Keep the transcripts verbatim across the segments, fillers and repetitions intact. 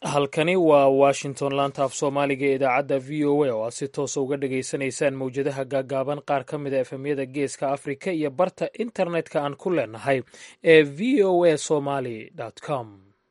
halkani waa washington laanta af soomaaliga ee idaacadda v o a oo aad si toosa uga dhagaysanaysaan mawjadaha gaagaaban qaar ka mid a efemyada geeska afrika iyo barta internetka aan ku leenahay ee v o a somaly com.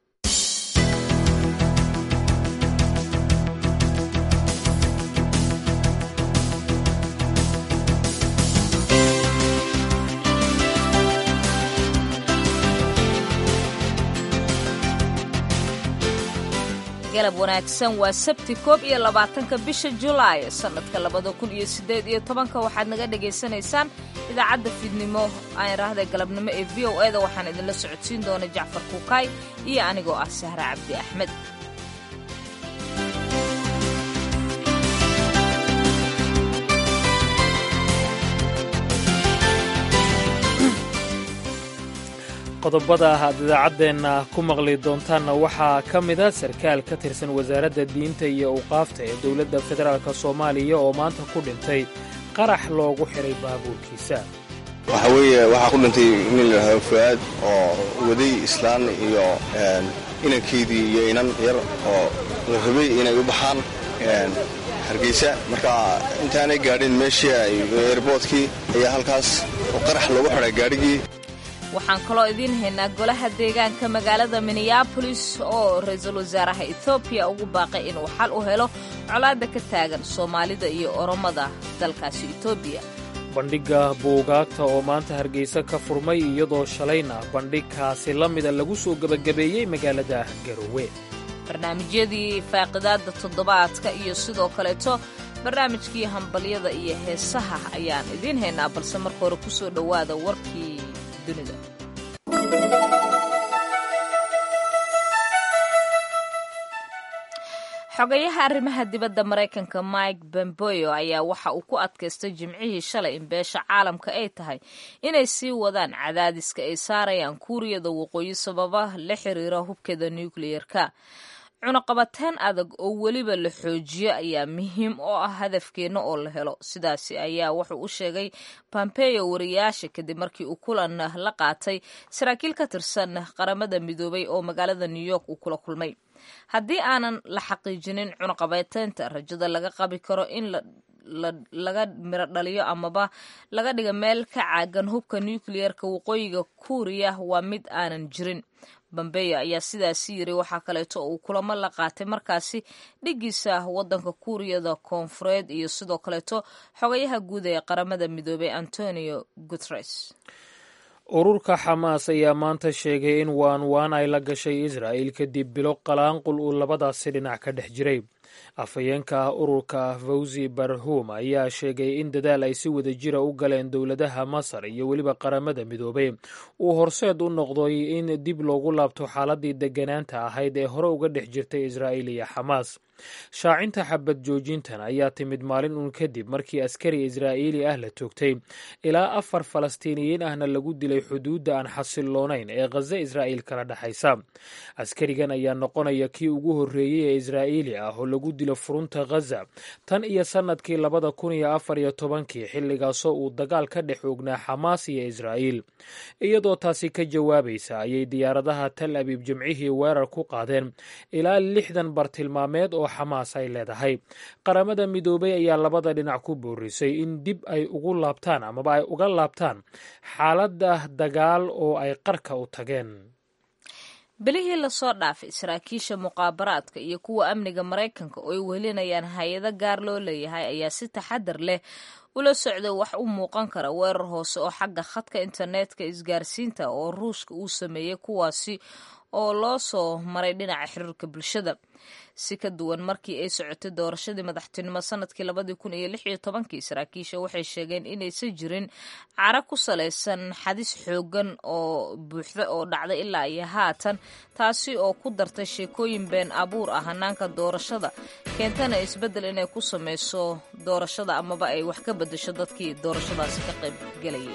galab wanaagsan waa sabti koob iyo labaatanka bisha julaay sanadka labada kun iyo siddeed iyo tobanka waxaad naga dhagaysanaysaan idaacadda fiidnimo aan raahday galabnimo ee v o e da waxaan idinla socodsiin doona jacfar kuukaay iyo anigoo ah sahra cabdi axmed. qodobada aad idaacaddeenna ku maqli doontaanna waxaa ka mida sarkaal ka tirsan wasaaradda diinta iyo awqaafta ee dowladda federaalka soomaaliya oo maanta ku dhintay qarax loogu xiray baabuurkiisa. waxa weeye waxaa ku dhintay nin la yidhaahdo fu'aad oo waday islaan iyo inankeydii iyo inan yar oo la rabay inay u baxaan hargeysa. marka intaanay gaadhin meeshii ay eerboodkii ayaa halkaas oo qarax loogu xiray gaadhigii. waxaan kaloo idiin haynaa golaha deegaanka magaalada minneabolis oo ra-iisul wasaaraha etoobiya ugu baaqay inuu xal u helo colaadda ka taagan soomaalida iyo oromada dalkaasi etoobiya. bandhigga buugaagta oo maanta hargeysa ka furmay iyadoo shalayna bandhigkaasi la mida lagu soo gebagabeeyey magaalada garowe. barnaamijyadii faaqidaadda toddobaadka iyo sidoo kaleeto barnaamijkii hambalyada iyo heesaha ayaan idiin haynaa, balse marka hore ku soo dhowaada warkii dunida. xogayaha arrimaha dibadda maraykanka Mike Pompeo ayaa waxa uu ku adkaystay jimcihii shalay in beesha caalamka ay tahay inay sii wadaan cadaadiska ay saarayaan kuuriyada waqooyi sababa la xiriira hubkeeda nukliyeerka. cunaqabateen adag oo weliba la xoojiyo ayaa muhiim oo ah hadafkeenna oo la helo. sidaasi ayaa wuxuu u sheegay Pompeo wariyaasha kadib markii uu kulan la qaatay saraakiil ka tirsan qaramada midoobay oo magaalada New York uu kula kulmay. haddii aanan la xaqiijinin cunaqabateynta, rajada laga qabi karo in laga miro dhaliyo amaba laga dhiga meel ka caagan hubka nukliyeerka waqooyiga kuuriya waa mid aanan jirin. Pompeo ayaa sidaasi yiri. waxaa kaleeto uu kulamo la qaatay markaasi dhigiisa waddanka kuuriyada koonfureed iyo sidoo kaleeto xogayaha guud ee qaramada midoobay Antonio Guterres. ururka xamaas ayaa maanta sheegay in waan waan ay la gashay israa'il kadib bilo qalaanqul uu labadaasi dhinac ka dhex jiray. afhayeenka ah ururka fawzi barhum ayaa sheegay in dadaal ay si wada jira u galeen dowladaha masar iyo weliba qaramada midoobay uu horseed u noqday in dib loogu laabto xaaladii degganaanta ahayd ee hore uga dhex jirtay israa'iil iyo xamaas. shaacinta xabad joojintan ayaa timid maalin uun kadib markii askari israa'iili ah la toogtay ilaa afar falastiiniyiin ahna lagu dilay xuduudda aan xasiloonayn ee khaza israa'iil kala dhexaysa. askarigan ayaa noqonaya kii ugu horreeyey ee israa'iili ah oo lagu dilo furunta khaza tan iyo sannadkii labada kun iyo afar iyo tobankii xilligaasoo uu dagaal ka dhex oognaa xamaas iyo israa'iil. iyadoo taasi ka jawaabaysa ayay diyaaradaha tal abiib jimcihii weerar ku qaadeen ilaa lixdan bartilmaameed oo xamaas ay leedahay. qaramada midoobay ayaa labada dhinac ku boorisay in dib ay ugu laabtaan amaba ay uga laabtaan xaaladda dagaal oo ay qarka u tageen. bilihii lasoo dhaafay saraakiisha muqaabaraadka iyo kuwa amniga maraykanka oo ay wehelinayaan hay-ado gaar loo leeyahay ayaa si taxadar leh ula socday wax u muuqan kara weerar hoose oo xagga khadka internetka isgaarsiinta oo ruushka uu sameeyey, kuwaasi oo loo soo maray dhinaca xiriirka bulshada. si ka duwan markii ay socotay doorashadii madaxtinimo sanadkii labadii kun iyo lix iyo tobankii, saraakiisha waxay sheegeen inaysan jirin cara ku salaysan xadis xoogan oo buuxda oo dhacday ilaa iyo haatan, taasi oo ku dartay sheekooyin been abuur ah hanaanka doorashada, keentana isbeddel inay ku samayso doorashada amaba ay wax ka beddesho dadkii doorashadaasi ka qayb gelayay.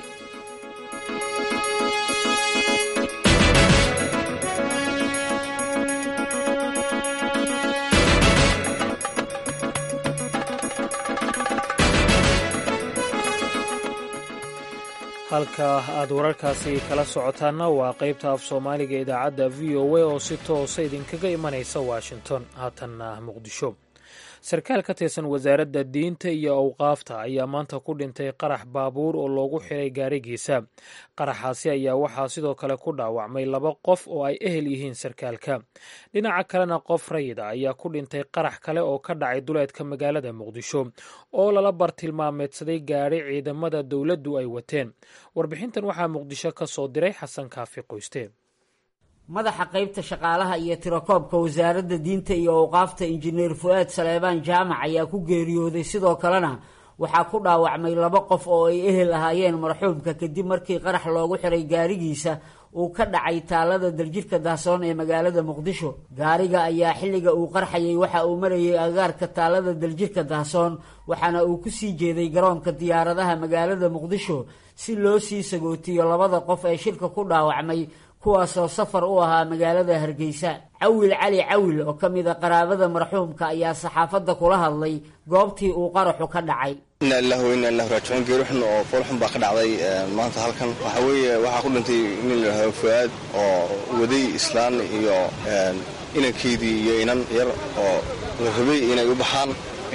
halka aad wararkaasi kala socotaanna waa qaybta af soomaaliga idaacadda v o a oo si toosa idinkaga imanaysa washington. haatanna muqdisho, sarkaal ka tirsan wasaaradda diinta iyo awqaafta ayaa maanta ku dhintay qarax baabuur oo loogu xiray gaarigiisa. qaraxaasi ayaa waxaa sidoo kale ku dhaawacmay laba qof oo ay ehel yihiin sarkaalka. dhinaca kalena qof rayida ayaa ku dhintay qarax kale oo ka dhacay duleedka magaalada muqdisho oo lala bartilmaameedsaday gaari ciidamada dowladdu ay wateen. warbixintan waxaa muqdisho ka soo diray xasan kaafi qoyste. madaxa qaybta shaqaalaha iyo tirakoobka wasaaradda diinta iyo awqaafta injineer fu'aad saleebaan jaamac ayaa ku geeriyooday. sidoo kalena waxaa ku dhaawacmay laba qof oo ay ehel ahaayeen marxuumka kadib markii qarax loogu xiray gaarigiisa uu ka dhacay taalada daljirka dahsoon ee magaalada muqdisho. gaariga ayaa xilliga uu qarxayay waxa uu marayay agaarka taalada daljirka dahsoon, waxaana uu ku sii jeeday garoonka diyaaradaha magaalada muqdisho si loo sii sagootiyo labada qof ee shirka ku dhaawacmay, kuwaasoo safar u ahaa magaalada hargeysa. cawil cali cawil oo ka mid a qaraabada marxuumka ayaa saxaafadda kula hadlay goobtii uu qaraxu ka dhacay. inna ilaahi wa inna ilaahi raajicuun. geerixun oo foolxun baa ka dhacday maanta halkan. waxa weeye waxaa ku dhintay nin la yidhaahdo fu'aad oo waday islaan iyo inankeydii iyo inan yar oo la rabay inay u baxaan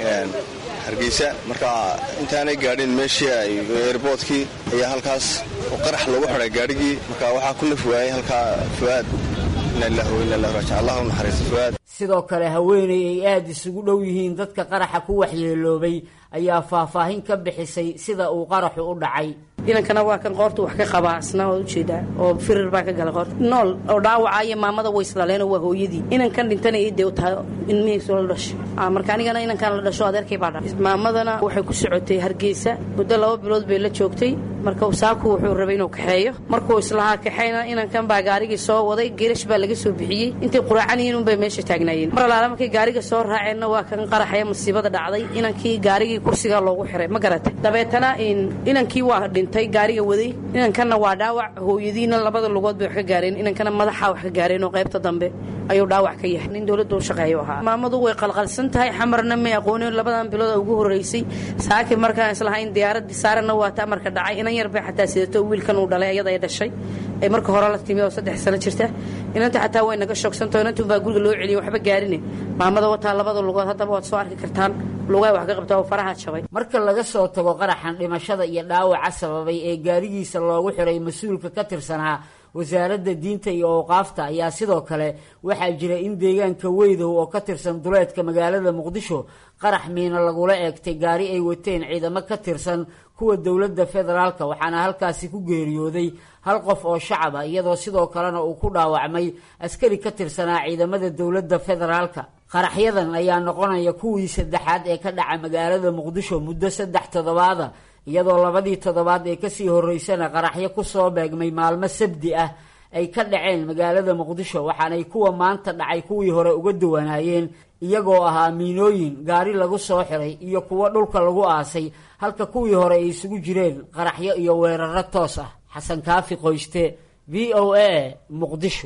hargeysa. marka intaanay gaadhin meeshii ay airboodkii ayaa halkaas oo qarax loogu xiray gaarigii. marka waxaa ku naf waayay halkaa fu'aad. inna ilaahi wa inna ilaahi raajicuun. allah u naxariisto fu'aad. sidoo kale haweeney ay aada isugu dhow yihiin dadka qaraxa ku waxyeeloobay ayaa faahfaahin ka bixisay sida uu qaraxu u dhacay. inankana waa kan qoorta wax ka qabaa asna waa ujeedaa oo firir baa ka gala qoorta nool oo dhaawacaya maamada way islaaleen waa hooyadii. inankan dhintana ii dew tahay ilmihiisu la dhashay marka anigana inankan la dhasho adeerkay baa dhashay. maamadana waxay ku socotay hargeysa muddo laba bilood bay la joogtay. marka saaku wuxuu rabay inuu kaxeeyo. markuu islahaa kaxeyna inankan baa gaarigii soo waday, geerash baa laga soo bixiyey. intay quraacan yihiin unbay meesha taagnaayeen. mar alaala markay gaariga soo raaceenna waa kan qaraxaya masiibada dhacday. inankii gaarigii kursiga loogu xiray ma garatay. dabeetana inankii waa dhintay gaariga waday, inankanna waa dhaawac. hooyadiina labada lugood bay wax ka gaareen, inankana madaxa wax ka gaareen oo qaybta dambe ayuu dhaawac ka yahay. nin dowladda u shaqeeyo ahaa. maamadu way qalqalsan tahay, xamarna may aqoonin. labadan bilood ugu horeysay saaki markaan islahayn diyaaradii saarana waa ta marka dhacay. inan yar bay xataa sidato wiilkan uu dhalay ayada ay dhashay ay marka hore la timi oo saddex sano jirta. inanta xataa way naga shoogsantahay. inantu baa guriga loo celiyay waxba gaarine. maamada wataa labada lugood haddaba waad soo arki kartaan lugaa wax ka qabtaa oo faraha jabay. marka laga soo tago qaraxan dhimashada iyo dhaawaca sababay ee gaarigiisa loogu xiray mas-uulka ka tirsanaa wasaaradda diinta iyo awqaafta ayaa sidoo kale waxaa jira in deegaanka weydow oo ka tirsan duleedka magaalada muqdisho qarax miina lagula eegtay gaari ay wateen ciidamo ka tirsan kuwa dowladda federaalka, waxaana halkaasi ku geeriyooday hal qof oo shacab ah, iyadoo sidoo kalena uu ku dhaawacmay askari ka tirsanaa ciidamada dowladda federaalka. qaraxyadan ayaa noqonaya kuwii saddexaad ee ka dhaca magaalada muqdisho muddo saddex toddobaada, iyadoo labadii toddobaad ee kasii horeysana qaraxyo ku soo beegmay maalmo sabdi ah ay ka dhaceen magaalada muqdisho. waxaanay kuwa maanta dhacay kuwii hore uga duwanaayeen, iyagoo ahaa miinooyin gaari lagu soo xiray iyo kuwo dhulka lagu aasay, halka kuwii hore ay isugu jireen qaraxyo iyo weeraro toos ah. xasan kaafi qoyste, v o a, muqdisho.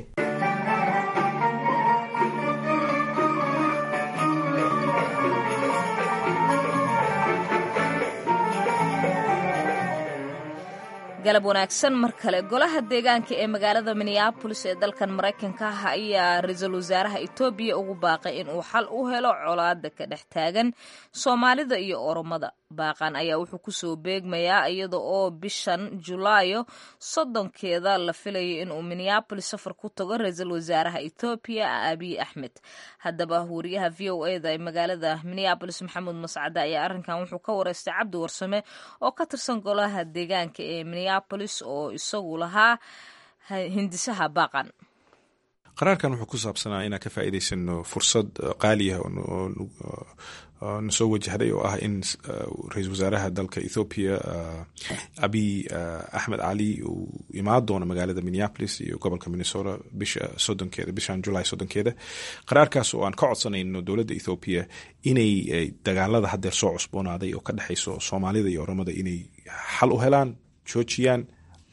galab wanaagsan mar kale. golaha deegaanka ee magaalada minneabolis ee dalkan maraykanka ah ayaa ra-iisul wasaaraha etoobiya ugu baaqay in uu xal u helo colaada ka dhex taagan soomaalida iyo oromada. baaqan ayaa wuxuu kusoo beegmayaa iyada oo bishan julaayo soddonkeeda la filayay inuu minneabolis safar ku tago ra-iisul wasaaraha etoobiya abiy axmed. haddaba wariyaha v o e da ee magaalada minneabolis maxamuud mascade ayaa arrinkan wuxuu ka wareystay cabdi warsame oo ka tirsan golaha deegaanka ee minneabolis oo isagu lahaa hindisaha baaqan. qaraarkan wuxuu ku saabsanaa inaan ka faa'iidaysano fursad qaaliya na soo wajahday oo ah in ra-iisul wasaaraha dalka Ethiopia Abiy Ahmed Ali uu imaan doono magaalada Minneapolis iyo gobolka Minnesota bisha soddonkeeda bishan July soddonkeeda. qaraarkaas oo aan ka codsanayno dowladda Ethiopia inay dagaalada hadda soo cusboonaaday oo ka dhaxayso Soomaalida iyo Oromada inay xal u helaan, joojiyaan,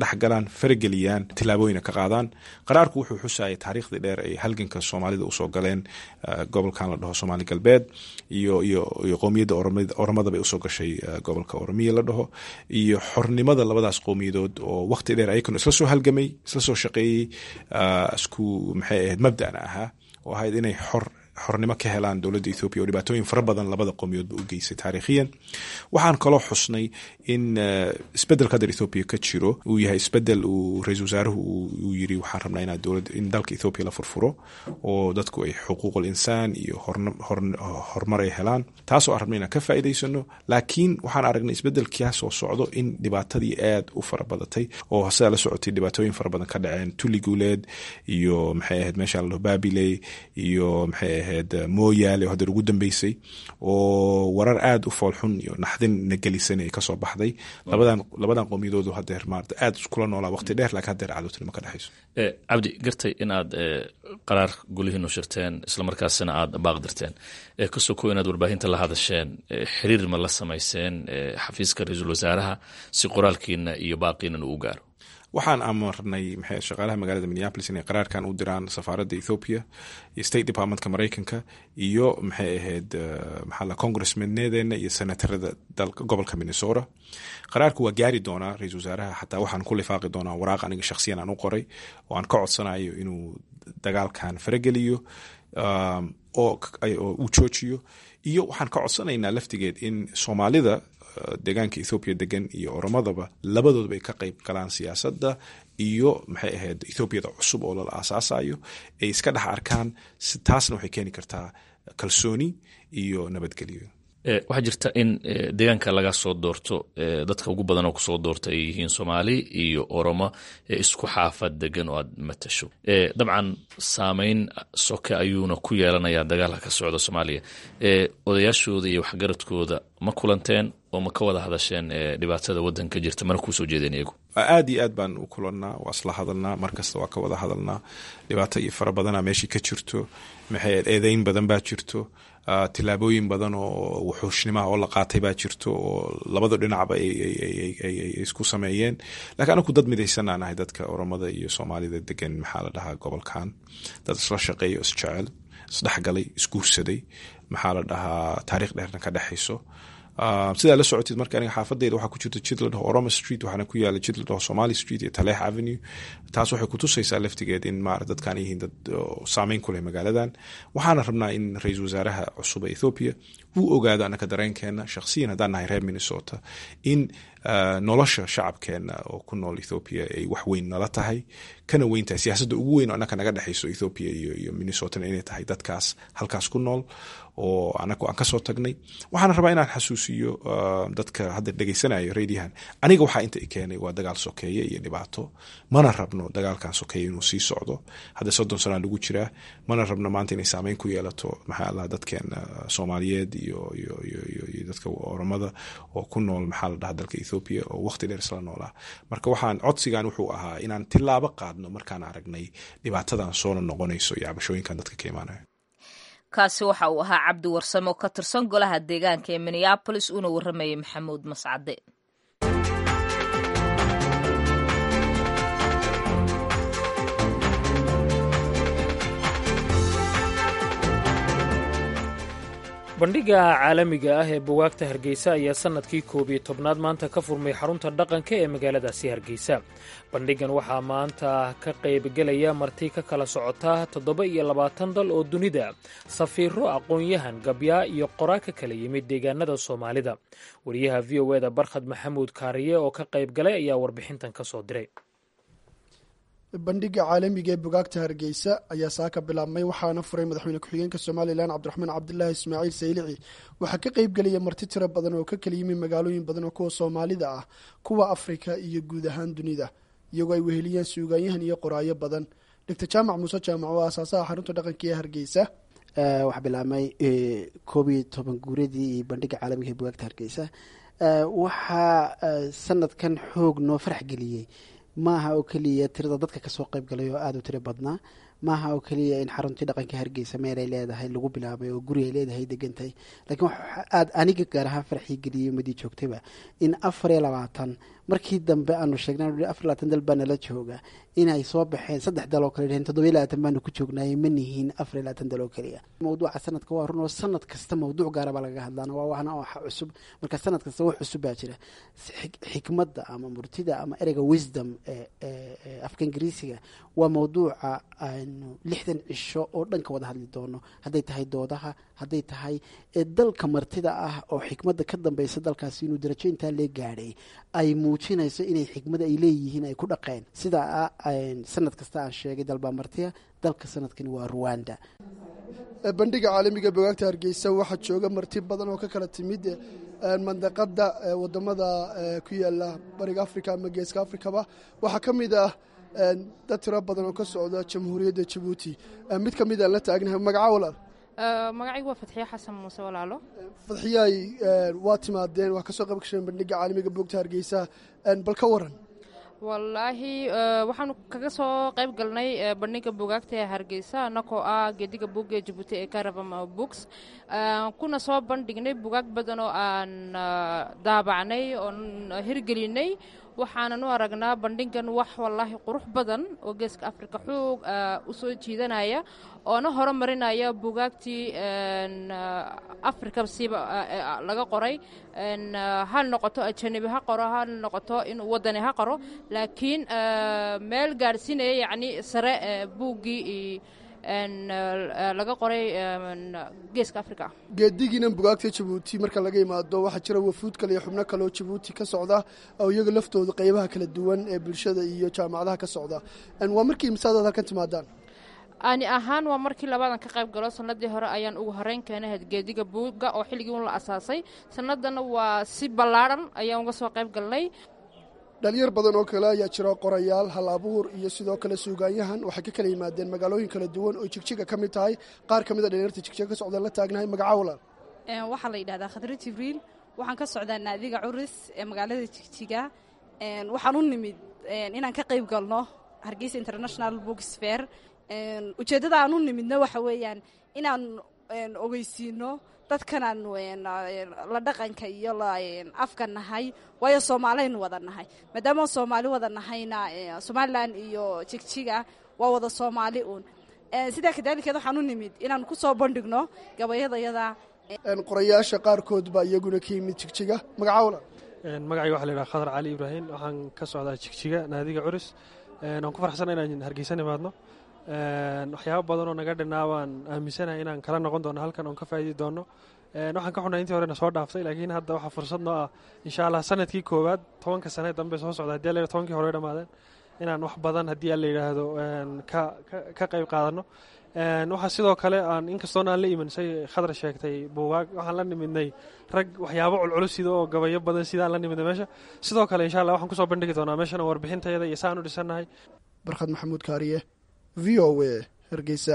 dhexgalaan, farageliyaan, tilaabooyina ka qaadaan. qaraarku wuxuu xusayay taariikhdii dheer ay halganka soomaalida usoo galeen gobolkan la dhaho Soomaali galbeed iyo iyo iyo qowmiyadda Oromada bay usoo gashay gobolka Oromiya la dhaho, iyo xornimada labadaas qowmiyadood oo waqti dheer ayaguna isla soo halgamay, isla soo shaqeeyey, isku maxay ahayd mabda'na ahaa oo ahayd inay xor xornimo ka helaan dowladda Ethiopia oo dhibaatooyin fara badan labada qowmiyadoodba u geysay taariikhiyan. waxaan kaloo xusnay in isbedelka hadda Ethiopia ka jiro uu yahay isbedel uu ra-iisul wasaaruhu uu yiri waxaan rabnaa inaa dowladda in dalka Ethiopia la furfuro oo dadku ay xuquuqul insaan iyo horumar ay helaan, taasoo aan rabnay inaan ka faa'iidaysano. laakiin waxaan aragnay isbedelkiyaa soo socdo in dhibaatadii aad u fara badatay oo sidaa la socotay dhibaatooyin fara badan ka dhaceen Tuli Guuleed iyo maxay ahayd meesha la dhaho Baabiley iyo maxay ahayd Mooyaale oo hadda ugu dambeysay oo warar aad u foolxun iyo naxdin nagelisan ay kasoo baxday. labadan labadan qowmiyadood oo hadda maarta aad iskula noolaa waqti dheer, laakiin hadda cadowtinimo ka dhaxayso. ee Cabdi, gartay inaad qaraar gulihiin u shirteen isla markaasina aad baaqdirteen ee ka soo koob inaad warbaahinta la hadasheen, xiriir ma la samayseen xafiiska ra-iisul wasaaraha si qoraalkiina iyo baaqiina uu gaaro? waxaan amarnay maxay shaqaalaha magaalada Minneapolis inay qaraarkan u diraan safaaradda Ethiopia iyo State Departmentka Mareykanka iyo maxay ahayd maxaa la congressman-needena iyo senatarada dalka gobolka Minnesota. qaraarku waa gaari doonaa ra-iisul wasaaraha, xataa waxaan ku lifaaqi doonaa waraaq aniga shakhsiyan aan u qoray oo aan ka codsanayo inuu dagaalkan farageliyo oo uu joojiyo, iyo waxaan ka codsanaynaa laftigeed in Soomaalida deegaanka Ethiopia degan iyo Oromadaba labadoodba ay ka qayb galaan siyaasadda iyo maxay ahayd Ethiopiyada cusub oo la aasaasayo, ay iska dhex arkaan. taasna waxay keeni kartaa kalsooni iyo nabadgelyo. waxaa jirta in deegaanka laga soo doorto dadka ugu badan oo kusoo doorta ay yihiin Soomaali iyo Oromo isku xaafad degan oo aad matasho. dabcan saameyn soke ayuuna ku yeelanayaa dagaalka ka socda Soomaaliya. odayaashooda iyo waxgaradkooda ma kulanteen oo ma ka wada hadasheen dhibaatada waddanka jirta mana kusoo jeedeen iyagu? aad iyo aad baan u kulannaa, waa isla hadalnaa, markasta waa ka wada hadalnaa. dhibaato iyo fara badanaa meeshii ka jirto, maxay eedeyn badan baa jirto, tilaabooyin badan oo wuxuushnimaha oo la qaatay baa jirto oo labada dhinacba ay isku sameeyeen. laakiin anaku dad midaysanaa nahay, dadka Oromada iyo Soomaalida degan maxaa la dhahaa gobolkan, dad isla shaqeeyo, isjecel, isdhexgalay, isguursaday, maxaa la dhahaa taariikh dheerna ka dhexayso. sidaa la socotid marka aniga xaafadeyda waxaa ku jirta jid la dhaho Oromo Street, waxaana ku yaala jid la dhaho Somali Street iyo Taleex Avenue. taas waxay kutusaysaa laftigeed in maarata dadkaan yihiin dad saameyn ku leh magaaladan. waxaana rabnaa in ra-iisul wasaaraha cusub ee Ethiopia uu ogaado annaka dareenkeena shakhsiyan haddaan nahay reer Minnesota in nolosha shacabkeena oo ku nool Ethiopia ay wax weyn nala tahay, kana weyn tahay siyaasadda ugu weyn oo annaka naga dhexayso Ethiopia iyo iyo Minnesota inay tahay dadkaas halkaas ku nool oo anagu aan ka soo tagnay. waxaan rabaa inaan xasuusiyo dadka hadda dhegaysanayo radiohan, aniga waxaa inta i keenay waa dagaal sokeeye iyo dhibaato. mana rabno dagaalkan sokeeye inuu sii socdo, hadda soddon sana lagu jiraa. mana rabno maanta inay saameyn ku yeelato maxaa Allah dadkeena Soomaaliyeed iyo iyo iyo iyo dadka Oromada oo ku nool maxaa la dhahaa dalka Ethiopia oo waqti dheer isla noolaa. marka waxaan codsigan wuxuu ahaa inaan tilaabo qaadno markaan aragnay dhibaatadan soo noqonayso iyo cabashooyinkan dadka ka imaanaya. kaasi waxa uu ahaa Cabdi Warsame oo ka tirsan golaha deegaanka ee Minneapolis una waramayay Maxamuud Mascade. bandhiga caalamiga ah ee buugaagta Hargeysa ayaa sanadkii koob iyo tobnaad maanta ka furmay xarunta dhaqanka ee magaaladaasi Hargeysa. bandhigan waxaa maanta ka qaybgelaya marti ka kala socota toddoba iyo labaatan dal oo dunida, safiiro, aqoon-yahan, gabyaa iyo qoraa ka kala yimid deegaanada Soomaalida. wariyaha v o eda Barkhad Maxamuud Kaariye oo ka qaybgalay ayaa warbixintan ka soo diray. bandhiga caalamiga ee bugaagta Hargeysa ayaa saaka bilaabmay, waxaana furay madaxweyne ku-xigeenka Somaliland Cabdiraxmaan Cabdilaahi Ismaaciil Saylici. waxaa ka qayb gelaya marti tiro badan oo ka kala yimid magaalooyin badan oo kuwa Soomaalida ah, kuwa Afrika iyo guud ahaan dunida, iyagoo ay weheliyeen suugaanyahan iyo qoraayo badan. Dr Jaamac Muuse Jaamac oo aasaasaha xarunta dhaqanka ee Hargeysa waxaa bilaabmay koob iyo toban guuradii bandhiga caalamiga ee bugaagta Hargeysa. waxaa sanadkan xoog noo farax geliyey maaha oo keliya tirada dadka kasoo qayb galay oo aada u tiro badnaa, maaha oo keliya in xaruntii dhaqanka hargeysa meel ay leedahay lagu bilaabay oo guri ay leedahay degantahay, laakiin waxa aada aniga gaar ahaan farxii geliyey madii joogtayba in afar iyo labaatan markii dambe aanu sheegnay afar labaatan dal baa nala jooga inay soo baxeen saddex dal oo kale dheheen toddobiyo labaatan baanu ku joognaayey ma nihiin afar iyo labaatan dal oo keliya. mawduuca sanadka waa run oo sanad kasta mawduuc gaara baa lagaga hadlaana waa waxna waxa cusub, marka sanad kasta wax cusub baa jira. xikmadda ama murtida ama ereyga wisdom ee afka ingiriisiga waa mawduuca aynu lixdan cisho oo dhanka wada hadli doono, hadday tahay doodaha, hadday tahay dalka martida ah oo xikmadda ka dambeysa dalkaasi inuu darajo intaa lee gaadhay ay muujinayso inay xikmada ay leeyihiin ay ku dhaqeen. sidaa sanad kasta aan sheegay dalbaa martiya, dalka sanadkani waa Rwanda. bandhiga caalamiga buugaagta hargeysa waxaa jooga marti badan oo ka kala timid mandaqada wadamada ku yaala bariga africa ama geeska africaba. waxaa ka mid ah dad tiro badan oo ka socda jamhuuriyadda jabuuti. mid ka mid aan la taagnahay, magaca walaal? magacaygu waa Fadxiye Xasan Muuse walaalo. Fadxiyay waa timaadeen, waa kasoo qayb gasheen bandhiga caalamiga buugta hargeysa, bal ka waran? wallaahi waxaanu kaga soo qayb galnay bandhiga buugaagta ee hargeysa anakoo ah geediga buugga ee jabuuti ee Caravan Books, kuna soo bandhignay buugaag badan oo aan daabacnay oon hirgelinay. waxaanan u aragnaa bandhigan wax wallaahi qurux badan oo geeska afrika xoog u soo jiidanaya oona horumarinaya buugaagtii afrika siba laga qoray, ha noqoto ajanabi ha qoro, ha noqoto in wadani ha qoro, laakiin meel gaadhsiinaya yacni sare buuggii laga qoray geeska afrika. geedigiinan bugaagta jabuuti marka laga yimaado waxaa jira wafuud kale iyo xubno kale oo jabuuti ka socda oo iyaga laftooda qaybaha kala duwan ee bulshada iyo jaamacadaha ka socda. waa markii imsaadaad halkan timaadaan? ani ahaan waa markii labaadan ka qayb galo. sanadii hore ayaan ugu horeyn keenay geediga buugga oo xilligii un la asaasay. sanadana waa si ballaaran ayaan uga soo qayb galnay. dhalinyar badan oo kale ayaa jira qorayaal, hal abuur iyo sidoo kale suugaanyahan. waxay ka kala yimaadeen magaalooyin kala duwan oo jigjiga ka mid tahay. qaar ka mid a dhalinyarta jigjiga ka socda la taagnahay, magaca walaal? waxaa la yidhahdaa Khadra Jibriil. waxaan ka socdaa naadiga Curis ee magaalada Jigjiga. waxaan u nimid inaan ka qayb galno Hargeysa International Book Fair. ujeeddada aan u nimidna waxa weeyaan inaan ogeysiino dadkanaan la dhaqanka iyo afka nahay, waayo soomaaliyaynu wada nahay. maadaama soomaali wada nahayna somalilan iyo jigjiga waa wada soomaali uun. sidaa kadaalikeed waxaan u nimid inaan ku soo bandhigno gabayadayada. qorayaasha qaarkood baa iyaguna ka yimid jigjiga, magaca walaal? magacayga waxa la yidhaha Khadar Cali Ibraahin. waxaan ka socdaa jigjiga naadiga Curis. waan ku farxsana inaan hargeysa nimaadno. waxyaabo badan oo naga dhinaa waan aaminsanahay inaan kala noqon doono halkan oon ka faa'idi doono. waxaan ka xunay intii horena soo dhaaftay, laakiin hadda waxaa fursad noo ah insha allah sanadkii koowaad tobanka sane dambe soo socda haddii alla tobankii hore dhamaadeen inaan wax badan haddii alla yidhaahdo ka qayb qaadano. waxaa sidoo kale aan inkastoona aan la iman say Khadra sheegtay buugaag, waxaan la nimidnay rag waxyaabo culculus sida oo gabayo badan sidaan la nimidnay meesha. sidoo kale insha allah waxaan kusoo bandhigi doonaa meeshana warbixintayada iyo saan u dhisannahay. barkhad maxamuud kaariye, v o a, Hargeysa.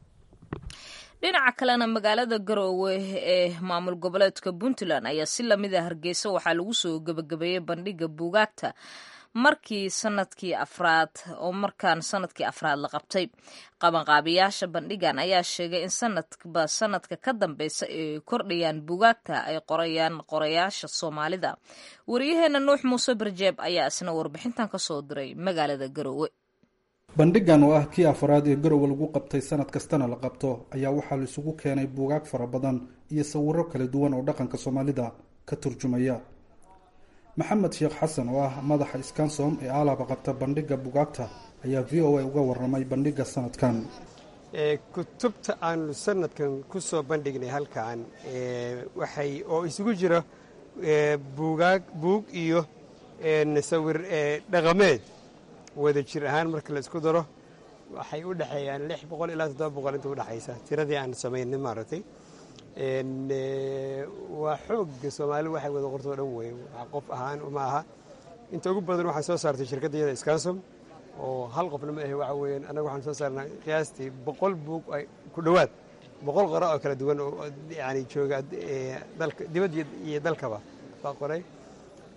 dhinaca kalena magaalada Garowe ee maamul goboleedka Puntland ayaa si lamid ah Hargeysa waxaa lagu soo gabagabeeyay bandhiga buugaagta markii sanadkii afraad oo markaan sanadkii afraad la qabtay. qabanqaabiyaasha bandhigan ayaa sheegay in sanadba sanadka ka dambeysa ay kordhayaan buugaagta ay qorayaan qorayaasha Soomaalida. wariyaheena Nuux Muuse Barjeeb ayaa isna warbixintan ka soo diray magaalada Garowe. bandhigan oo ah kii afraad ee Garowe lagu qabtay sanad kastana la qabto ayaa waxaa la isugu keenay buugaag fara badan iyo sawirro kala duwan oo dhaqanka Soomaalida ka turjumaya. maxamed sheekh xasan oo ah madaxa Scansom ee alaaba qabta bandhiga buugaagta ayaa V O A uga waramay bandhiga sanadkan. ee kutubta aanu sanadkan ku soo bandhignay halkan ee waxay oo isugu jira ee buugaag buug iyo ee sawir ee dhaqameed wada jir ahaan marka la isku daro waxay u dhaxeeyaan lix boqol ilaa toddoba boqol inta u dhaxaysa tiradii aan sameynay maaragtay. een waa xoog Soomaali waxay wada qorto dhan weey, wax qof ahaan uma aha. inta ugu badan waxa soo saartay shirkadda Scansom oo hal qofna ma ahay. waxa weeyaan anagu waxaan soo saarnay qiyaastii boqol buug ay ku dhawaad boqol qoro oo kala duwan oo yaani jooga dalka dibadda iyo dalkaba baa qoray.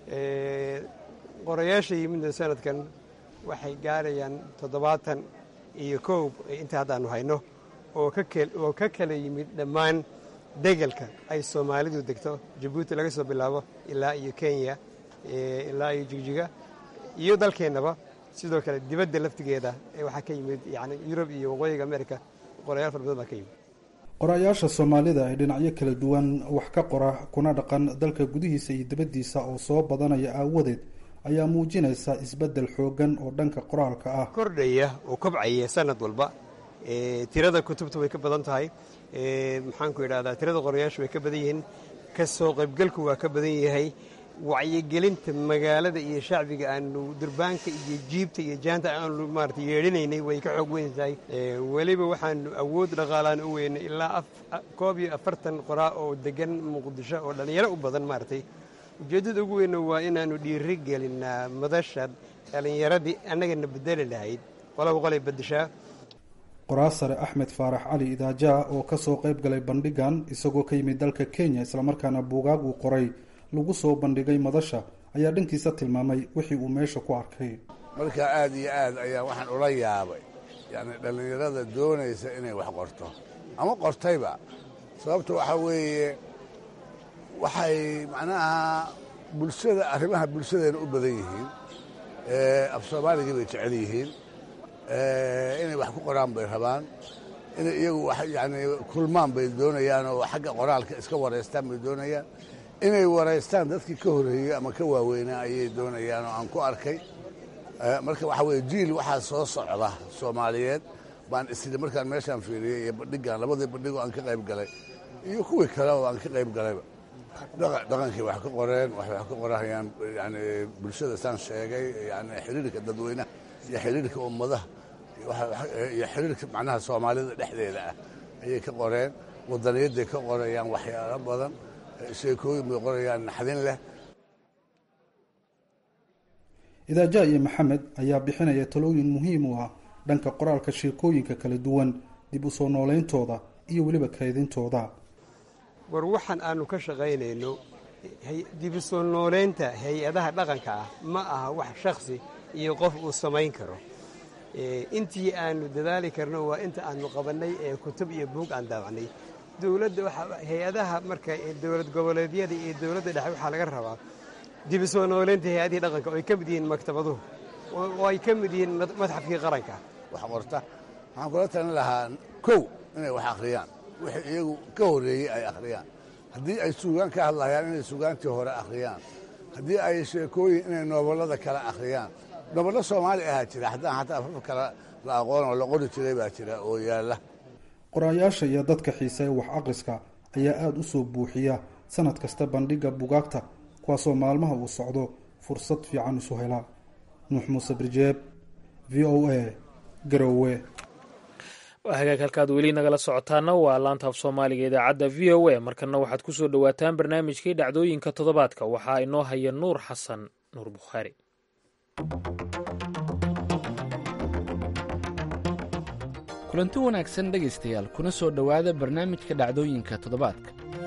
ee qorayaasha yimid sanadkan waxay gaarayaan toddobaatan iyo kow inta haddaannu hayno oo ka kala yimid dhammaan degelka ay soomaalidu degto jabuuti laga soo bilaabo ilaa iyo kenya ilaa iyo jigjiga iyo dalkeennaba sidoo kale dibadda laftigeeda waxaa ka yimid yani yurub iyo waqooyiga america qorayaal fara badan baa ka yimid qorayaasha soomaalida ee dhinacyo kala duwan wax ka qora kuna dhaqan dalka gudihiisa iyo dibaddiisa oo soo badanaya aawadeed ayaa muujinaysa isbeddel xoogan oo dhanka qoraalka ah kordhaya oo kobcaya sanad walba tirada kutubta way ka badan tahay maxaanku idhahdaa tirada qorayaashu way ka badan yihiin ka soo qaybgalku waa ka badan yahay wacyigelinta magaalada iyo shacbiga aanu durbaanka iyo jiibta iyo jaanta aanu maarata yeedhinaynay way ka xoog weyn tahay weliba waxaanu awood dhaqaalaan u weynay ilaa koob iyo afartan qoraa oo degan muqdisho oo dhallinyaro u badan maaratay ujeeddada ugu weyna waa inaannu dhiiri gelinaa madasha dhallinyaradii annagana bedeli lahayd qolaba qolay beddeshaa qoraa sare axmed faarax cali idaajaa oo ka soo qayb galay bandhigan isagoo ka yimid dalka kenya islamarkaana buugaag uu qoray lagu soo bandhigay madasha ayaa dhankiisa tilmaamay wixii uu meesha ku arkay marka aad iyo aad ayaa waxaan ula yaabay yacni dhallinyarada doonaysa inay wax qorto ama qortayba sababta waxaa weeye waxay macnaha bulshada arrimaha bulshadeena u badan yihiin af soomaaligii bay jecel yihiin inay wax ku qoraan bay rabaan inay iyagu yani kulmaan bay doonayaan oo xagga qoraalka iska waraystaan bay doonayaan inay waraystaan dadkii ka horreeyey ama ka waaweynaa ayay doonayaan oo aan ku arkay marka waxaa weye jiil waxaa soo socda soomaaliyeed baan isli markaan meeshaan fiiriyey iyo bandhigan labadii bandhig oo aan ka qayb galay iyo kuwii kale oo aan ka qayb galayba dhaqankii wax ka qoreen waxay wax ka qorahayaan yani bulshada saan sheegay yani xiriirka dadweynaha iyo xiriirka ummadaha iyo xiriirka macnaha soomaalida dhexdeeda ah ayay ka qoreen wadaniyadday ka qorayaan waxyaalo badan sheekooyin bay qorayaan naxdin leh idaaja iyo maxamed ayaa bixinaya talooyin muhiim u ah dhanka qoraalka sheekooyinka kala duwan dib u soo noolayntooda iyo weliba kaydintooda war waxaan aanu ka shaqaynayno dib u soo noolaynta hay-adaha dhaqanka ah ma aha wax shakhsi iyo qof uu samayn karo intii aanu dadaali karno waa inta aanu qabannay ee kutub iyo buug aan daabacnay dowladda hay-adaha marka dowlad goboleedyada iyo dowladda dhexe waxaa laga rabaa dib u soo noolaynta hay-adihii dhaqanka oo ay ka mid yihiin maktabaduhu oo ay ka mid yihiin madxafkii qaranka wax qorta waxaan kula talin lahaa kow inay wax akhriyaan wixii iyagu ka horreeyey ay akhriyaan haddii ay suugaan ka hadlayaan inay suugaantii hore akhriyaan haddii ay sheekooyin inay nooballada kale akhriyaan nobollo soomaali ahaa jira haddaan xataa afaf kale la aqoon oo la qori jiray baa jira oo yaalla qoraayaasha iyo dadka xiisa ee wax akhriska ayaa aada u soo buuxiya sanad kasta bandhigga bugaagta kuwaasoo maalmaha uu socdo fursad fiican isu helaa nuux muuse birjeeb v o a garowe hagaag halkaad weli nagala socotaana waa laanta af soomaaliga idaacadda v o a markana waxaad ku soo dhowaataan barnaamijkii dhacdooyinka toddobaadka waxaa inoo haya nuur xasan nuur bukhaari kulanti wanaagsan dhegaystayaal kuna soo dhowaada barnaamijka dhacdooyinka toddobaadka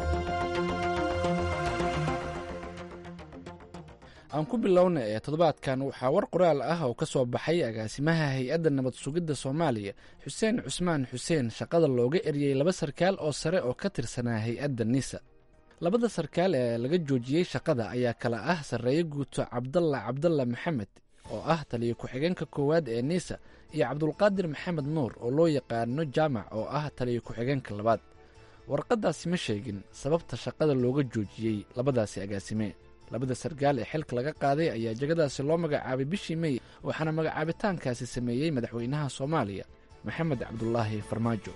aan ku bilowna ee toddobaadkan waxaa war qoraal ah oo ka soo baxay agaasimaha hay-adda nabad sugidda soomaaliya xuseen cusmaan xuseen shaqada looga eryey laba sarkaal oo sare oo ka tirsanaa hay-adda nisa labada sarkaal ee laga joojiyey shaqada ayaa kala ah sarreeye guuto cabdalla cabdalla maxamed oo ah taliyo ku-xigeenka koowaad ee nisa iyo cabdulqaadir maxamed nuur oo loo yaqaano jaamac oo ah taliyo ku-xigeenka labaad warqaddaasi ma sheegin sababta shaqada looga joojiyey labadaasi agaasime labada sarkaal ee xilka laga qaaday ayaa jegadaasi loo magacaabay bishii mey waxaana magacaabitaankaasi sameeyey madaxweynaha soomaaliya maxamed cabdulaahi farmaajo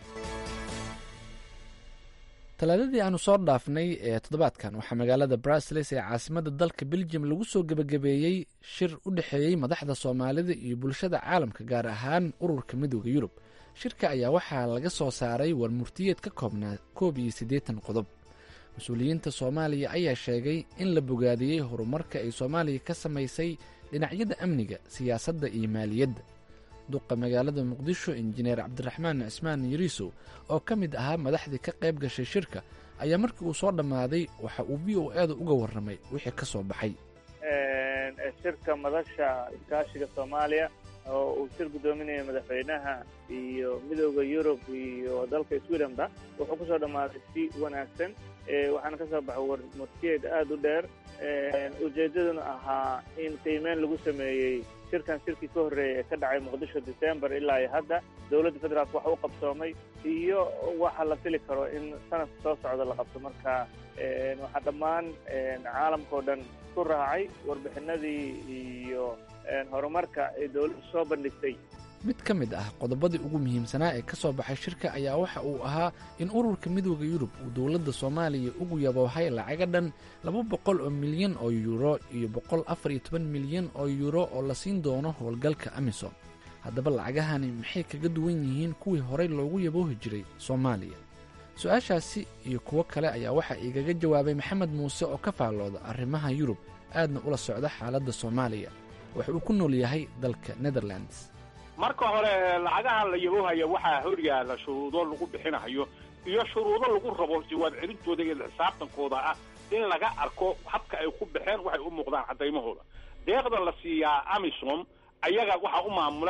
talaadadii aanu soo dhaafnay ee toddobaadkan waxaa magaalada brusels ee caasimadda dalka beljum lagu soo gebagabeeyey shir u dhexeeyey madaxda soomaalida iyo bulshada caalamka gaar ahaan ururka midooda yurub shirka ayaa waxaa laga soo saaray war murtiyeed ka koobnaa koob iyo siddeetan qodob mas-uuliyiinta soomaaliya ayaa sheegay in la bogaadiyey horumarka ay soomaaliya ka samaysay dhinacyada amniga siyaasadda iyo maaliyadda duqa magaalada muqdisho injineer cabdiraxmaan cismaan yariisow oo ka mid ahaa madaxdii ka qayb gashay shirka ayaa markii uu soo dhammaaday waxa uu v o eeda uga warramay wixii ka soo baxay shirka madasha iskaashiga soomaaliya oo uu shir guddoominaya madaxweynaha iyo midooda yurub iyo dalka swedenba wuxuu kusoo dhammaaday si wanaagsan waxaana ka soo baxay warmurtiyeed aada u dheer ujeeddaduna ahaa in qiimeyn lagu sameeyey shirkan shirkii ka horreeyay ee ka dhacay muqdisho december ilaa iyo hadda dowladda federaalka wax u qabsoomay iyo waxa la fili karo in sanadka soo socda la qabto marka waxaa dhammaan caalamka oo dhan ku raacay warbixinadii iyo horumarka ay dowladdu soo bandhigtay. mid ka mid ah qodobadii ugu muhiimsanaa ee ka soo baxay shirka ayaa waxa uu ahaa in ururka midooda yurub uu dowladda soomaaliya ugu yaboohay lacaga dhan laba boqol oo milyan oo yuuro iyo boqol afar iyo toban milyan oo yuuro oo la siin doono howlgalka amisom. haddaba lacagahani maxay kaga duwan yihiin kuwii horey loogu yaboohi jiray soomaaliya? su-aashaasi iyo kuwo kale ayaa waxaa igaga jawaabay maxamed muuse oo ka faallooda arrimaha yurub aadna ula socda xaaladda soomaaliya waxa uu ku nool yahay dalka netherlands. marka hore lacagaha la yaboohaya waxaa horyaala shuruudo lagu bixinayo iyo shuruudo lagu rabo jawaab celintooda iyo xisaabtankooda ah in laga arko habka ay ku baxeen waxay u muuqdaan cadaymahooda. deeqda la siiyaa amisom ayaga waxaa u maamula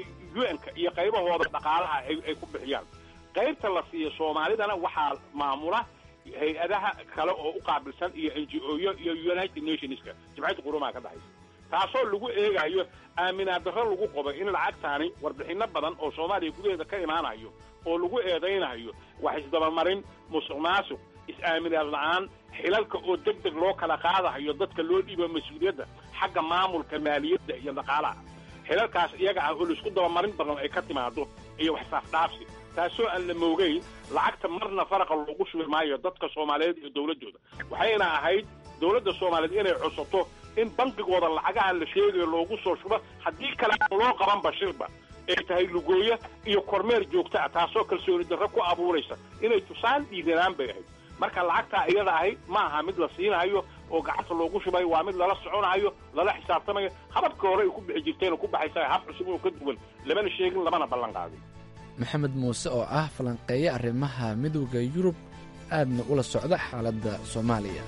u n-ka iyo qaybahooda dhaqaalaha ay ku bixiyaan. qaybta la siiya soomaalidana waxaa maamula hay-adaha kale oo u qaabilsan iyo n g o yo iyo united nationska jimciyadda qurumaha ka dhexaysa, taasoo lagu eegayo aaminaad darro lagu qobo in lacagtaani warbixino badan oo soomaaliya gudaheeda ka imaanayo oo lagu eedaynayo wax isdabamarin, musuq maasuq, is-aaminaad la-aan, xilalka oo deg deg loo kala qaadahayo dadka loo dhiibo mas-uuliyadda xagga maamulka maaliyadda iyo dhaqaalaha. xilalkaas iyaga ah oo laisku dabamarin badan ay ka timaado iyo wax saafdhaafsi, taasoo aan la moogeyn lacagta marna faraqa loogu shubi maayo dadka soomaaliyeed iyo dowladdooda. waxayna ahayd dowladda soomaaliyeed inay codsato in bankigooda lacagaha la sheegayo loogu soo shubo, haddii kale aan loo qaban bashirba ay tahay lugooyo iyo kormeer joogta ah, taasoo kalsooni darro ku abuuraysa inay tusaan dhiiranaan bay ahayd. marka lacagtaa iyada ahayd ma aha mid la siinayo oo gacanta loogu shubayo, waa mid lala soconayo, lala xisaabtamayo. hababka hore ay ku bixi jirteen oo ku baxaysa hab cusub oo ka duwan lamana sheegin lamana ballan qaadin. maxamed muuse oo ah falanqeeye arrimaha midowda yurub aadna ula socda xaaladda soomaaliya.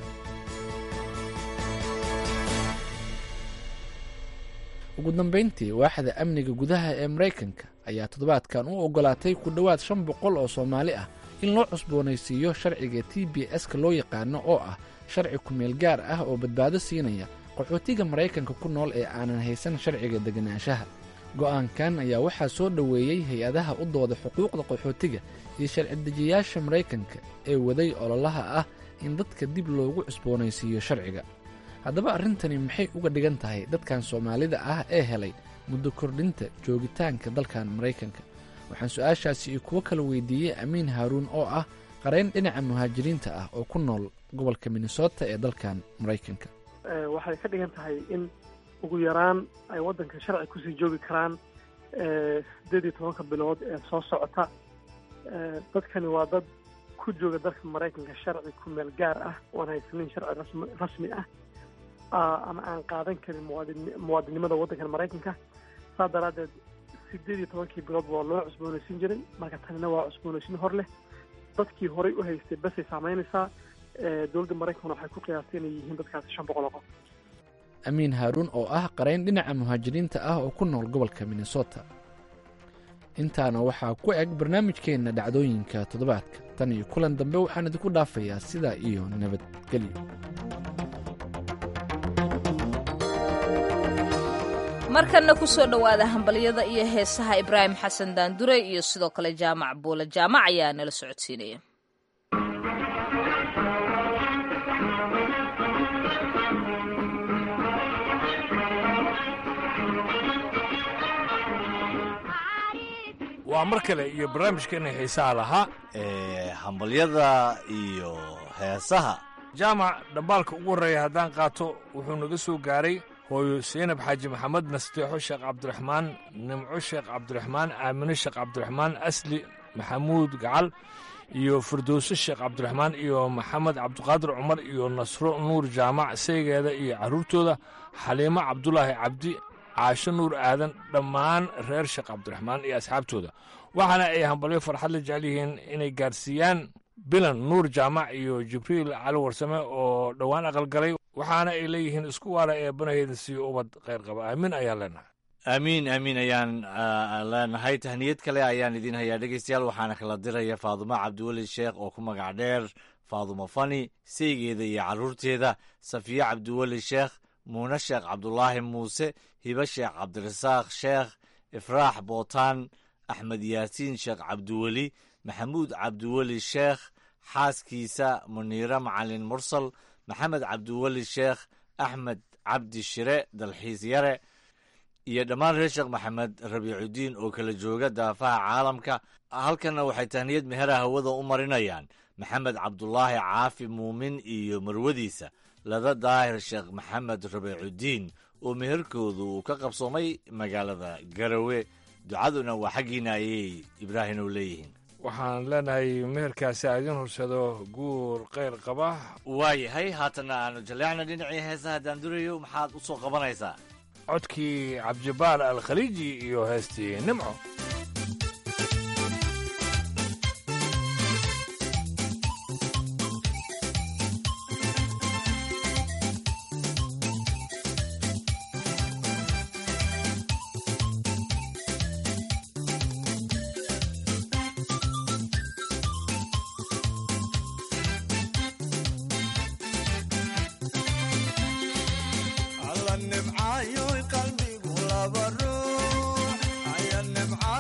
ugu dambayntii waaxda amniga gudaha ee maraykanka ayaa toddobaadkan u oggolaatay ku dhowaad shan boqol oo soomaali ah in loo cusboonaysiiyo sharciga t b s-ka loo yaqaano oo ah sharci kumeel gaar ah oo badbaado siinaya qaxootiga maraykanka ku nool ee aanan haysan sharciga deganaanshaha. go'aankan ayaa waxaa soo dhoweeyey hay-adaha u dooda xuquuqda qaxootiga iyo sharci-dejiyaasha maraykanka ee waday ololaha ah in dadka dib loogu cusboonaysiiyo sharciga. haddaba arrintani maxay uga dhigan tahay dadkan soomaalida ah ee helay muddo kordhinta joogitaanka dalkan maraykanka? waxaan su-aashaasi iyo kuwo kala weydiiyey amiin haaruun oo ah qarayn dhinaca muhaajiriinta ah oo ku nool gobolka minnesota ee dalkan maraykanka. waxay ka dhigan tahay in ugu yaraan ay waddanka sharci kusii joogi karaan siddeed iyo tobanka bilood ee soo socota. dadkani waa dad ku jooga dalka maraykanka sharci ku meel gaar ah oon haysanin sharci rasmi rasmi ah ama aan qaadan karin muwaadin muwaadinimada waddankan maraykanka. saa daraaddeed siddeed iyo tobankii bilood waa loo cusboonaysiin jiray, marka tanina waa cusboonaysiin hor leh. dadkii horey u haystay basay saamaynaysaa. dowladda maraykankuna waxay ku qiyaastay inay yihiin dadkaasi shan boqol oo qof. amiin haaruun oo ah qarayn dhinaca muhaajiriinta ah oo ku nool gobolka minnesota. intaana waxaa ku eg barnaamijkeenna dhacdooyinka toddobaadka. tan iyo kulan dambe waxaan idinku dhaafayaa sidaa iyo nabadgelyo. markanna ku soo dhowaada hambalyada iyo heesaha ibraahim xasan daandure iyo sidoo kale jaamac buule jaamac ayaa nala socodsiinaya. waa mar kale iyo barnaamijkeena heesaha lahaa ee hambalyada iyo heesaha. jaamac dhambaalka ugu horreeya haddaan qaato wuxuu naga soo gaaray hooyo seynab xaaji maxamed, nasteexo sheekh cabdiraxmaan, nimco sheekh cabdiraxmaan, aamine sheekh cabdiraxmaan, asli maxamuud gacal iyo firdowse sheekh cabdiraxmaan iyo maxamed cabdiqaadir cumar iyo nasro nuur jaamac saygeeda iyo carruurtooda, xaliimo cabdulaahi cabdi, caasho nuur aadan, dhammaan reer sheekh cabdiraxmaan iyo asxaabtooda. waxaana ay hambalyo farxad la jecel yihiin inay gaarsiiyaan bilan nuur jaamac iyo jibriil cali warsame oo dhowaan aqalgalay. waxaana ay leeyihiin isku waara ee banaheeda siiyo ubad khayr qaba. aamin ayaan leenahay. aamiin aamiin ayaan leenahay. tahniyad kale ayaan idiin hayaa dhegeystayaal, waxaana kala diraya faadumo cabdiweli sheekh oo ku magac dheer faadumo fani, seygeeda iyo carruurteeda, safiye cabdiweli sheekh, muune sheekh cabdulaahi muuse, hibe sheekh cabdirasaaq sheekh, ifraax bootaan, axmed yaasiin sheekh cabdiweli, maxamuud cabdiweli sheekh, xaaskiisa muniire macalin mursal, maxamed cabdiweli sheekh, axmed cabdi shire dalxiis yare, iyo dhammaan reer sheekh maxamed rabiicudiin oo kala jooga daafaha caalamka. halkanna waxay tahniyad mehera hawada u marinayaan maxamed cabdulaahi caafi muumin iyo marwadiisa lada daahir sheekh maxamed rabiicudiin oo meherkoodu uu ka qabsoomay magaalada Garowe. ducaduna waa xaggiina ayay ibraahim u leeyihiin. waxaan leenahay meherkaasi aidin horsado guur kheyr qaba. waayahay, haatanna aanu jaleecna dhinacii heesaha daandurayo, maxaad u soo qabanaysaa? codkii cabdijabaar alkhaliiji iyo heestii nimco. nimcayo qalbigu laba ruux aya nimca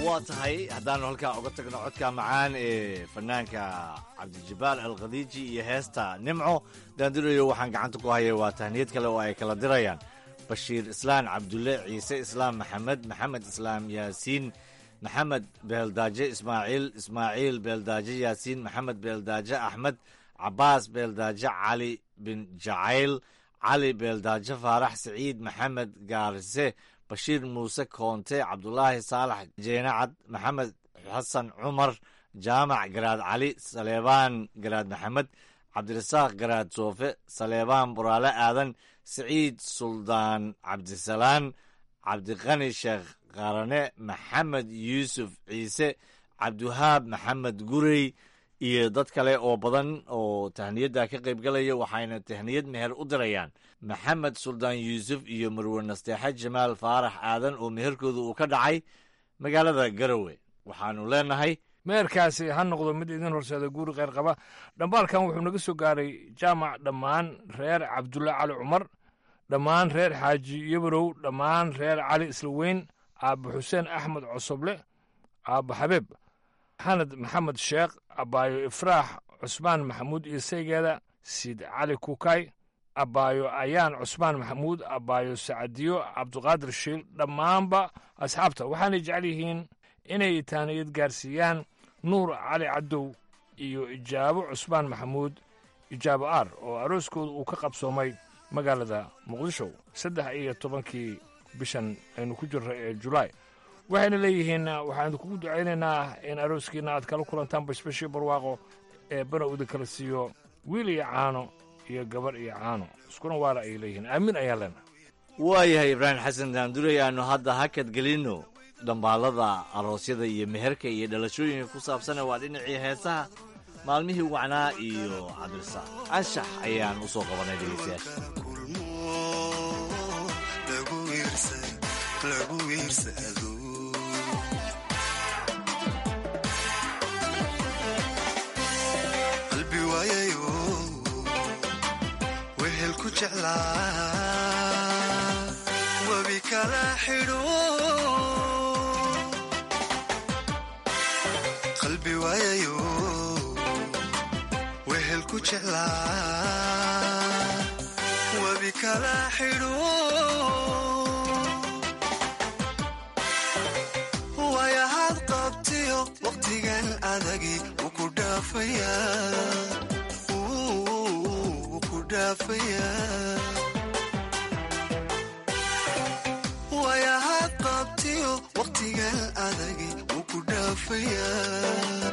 waa tahay haddaanu halkaa uga tagno codka macaan ee fanaanka cabdijabaal alkhadiiji iyo heesta nimco daandurayo waxaan gacanta ku hayay waa tahniyad kale oo ay kala dirayaan bashiir islaan cabdulle ciise islaam maxamed maxamed islaam yaasiin maxamed beeldaaje ismaaciil ismaaciil beeldaaje yaasiin maxamed beeldaaje axmed cabaas beeldaaje cali bin jacayl cali beeldaaje faarax siciid maxamed gaarise bashiir muuse koonte cabdulaahi saalax jeenacad maxamed xasan cumar jaamac garaad cali saleebaan garaad maxamed cabdirasaaq garaad soofe saleebaan buraale aadan siciid suldaan cabdisalaan cabdiqani sheekh qarane maxamed yuusuf ciise cabdiwahaab maxamed gurey iyo dad kale oo badan oo tahniyadda ka qayb galaya waxayna tahniyad meher u dirayaan maxamed suldaan yuusuf iyo marwe nasteexe jamaal faarax aadan oo meherkooda uu ka dhacay magaalada garowe waxaanu leenahay meherkaasi ha noqdo mid idin horseeda guuri kheyr qaba dhambaalkan wuxuu naga soo gaaray jaamac dhammaan reer cabdulle cali cumar dhammaan reer xaaji yabarow dhammaan reer cali islaweyn aabba xuseen axmed cosoble aabba xabeeb xanad maxamed sheekh abbaayo ifraax cusmaan maxamuud iyo saygeeda siid cali kukay abbaayo ayaan cusmaan maxamuud abbaayo sacadiyo cabdiqaadir shiil dhammaanba asxaabta waxaanay jecel yihiin inay taaniyad gaarsiiyaan nuur cali cadow iyo ijaabo cusmaan maxamuud ijaabo aar oo arooskooda uu ka qabsoomay magaalada muqdisho saddex iyo tobankii bishan aynu ku jirro ee julaay waxayna leeyihiin waxaan idinkugu ducaynaynaa in arooskiina aad kala kulantaan bashbashii barwaaqo ee bana uda kala siiyo wiil iyo caano iyo gabar iyo caano iskuna waala ay leeyihiin aamin ayaan leenahay waayahay ibraahim xasan daandurey aanu hadda hakad gelinno dhambaalada aroosyada iyo meherka iyo dhalashooyinka ku saabsana waa dhinacii heesaha maalmihii wacnaa iyo cabdirasaaq anshax ayaan u soo qabanay dhegeystayaasha wehelku jeclaa webi kala xidho qalbi waayayo wehelku jeclaa webi kala xidho waayahaad qabtiyo waqtigan adagi wuu ku dhaafayaa waayahaad qabtiyo waqtigan adagi wuu ku dhaafayaa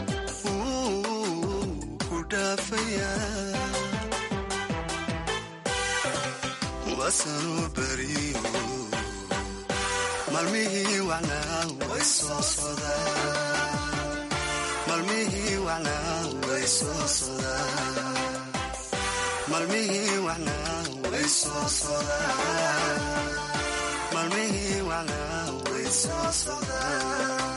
ku dhaafayaa waasanuu beriyo maalmihii wacnaa way soo sodaan maalmihii wacnaa way soo sodaan maalmihii wacnaa way soo sodaan maalmihii wacnaa way soo sodaan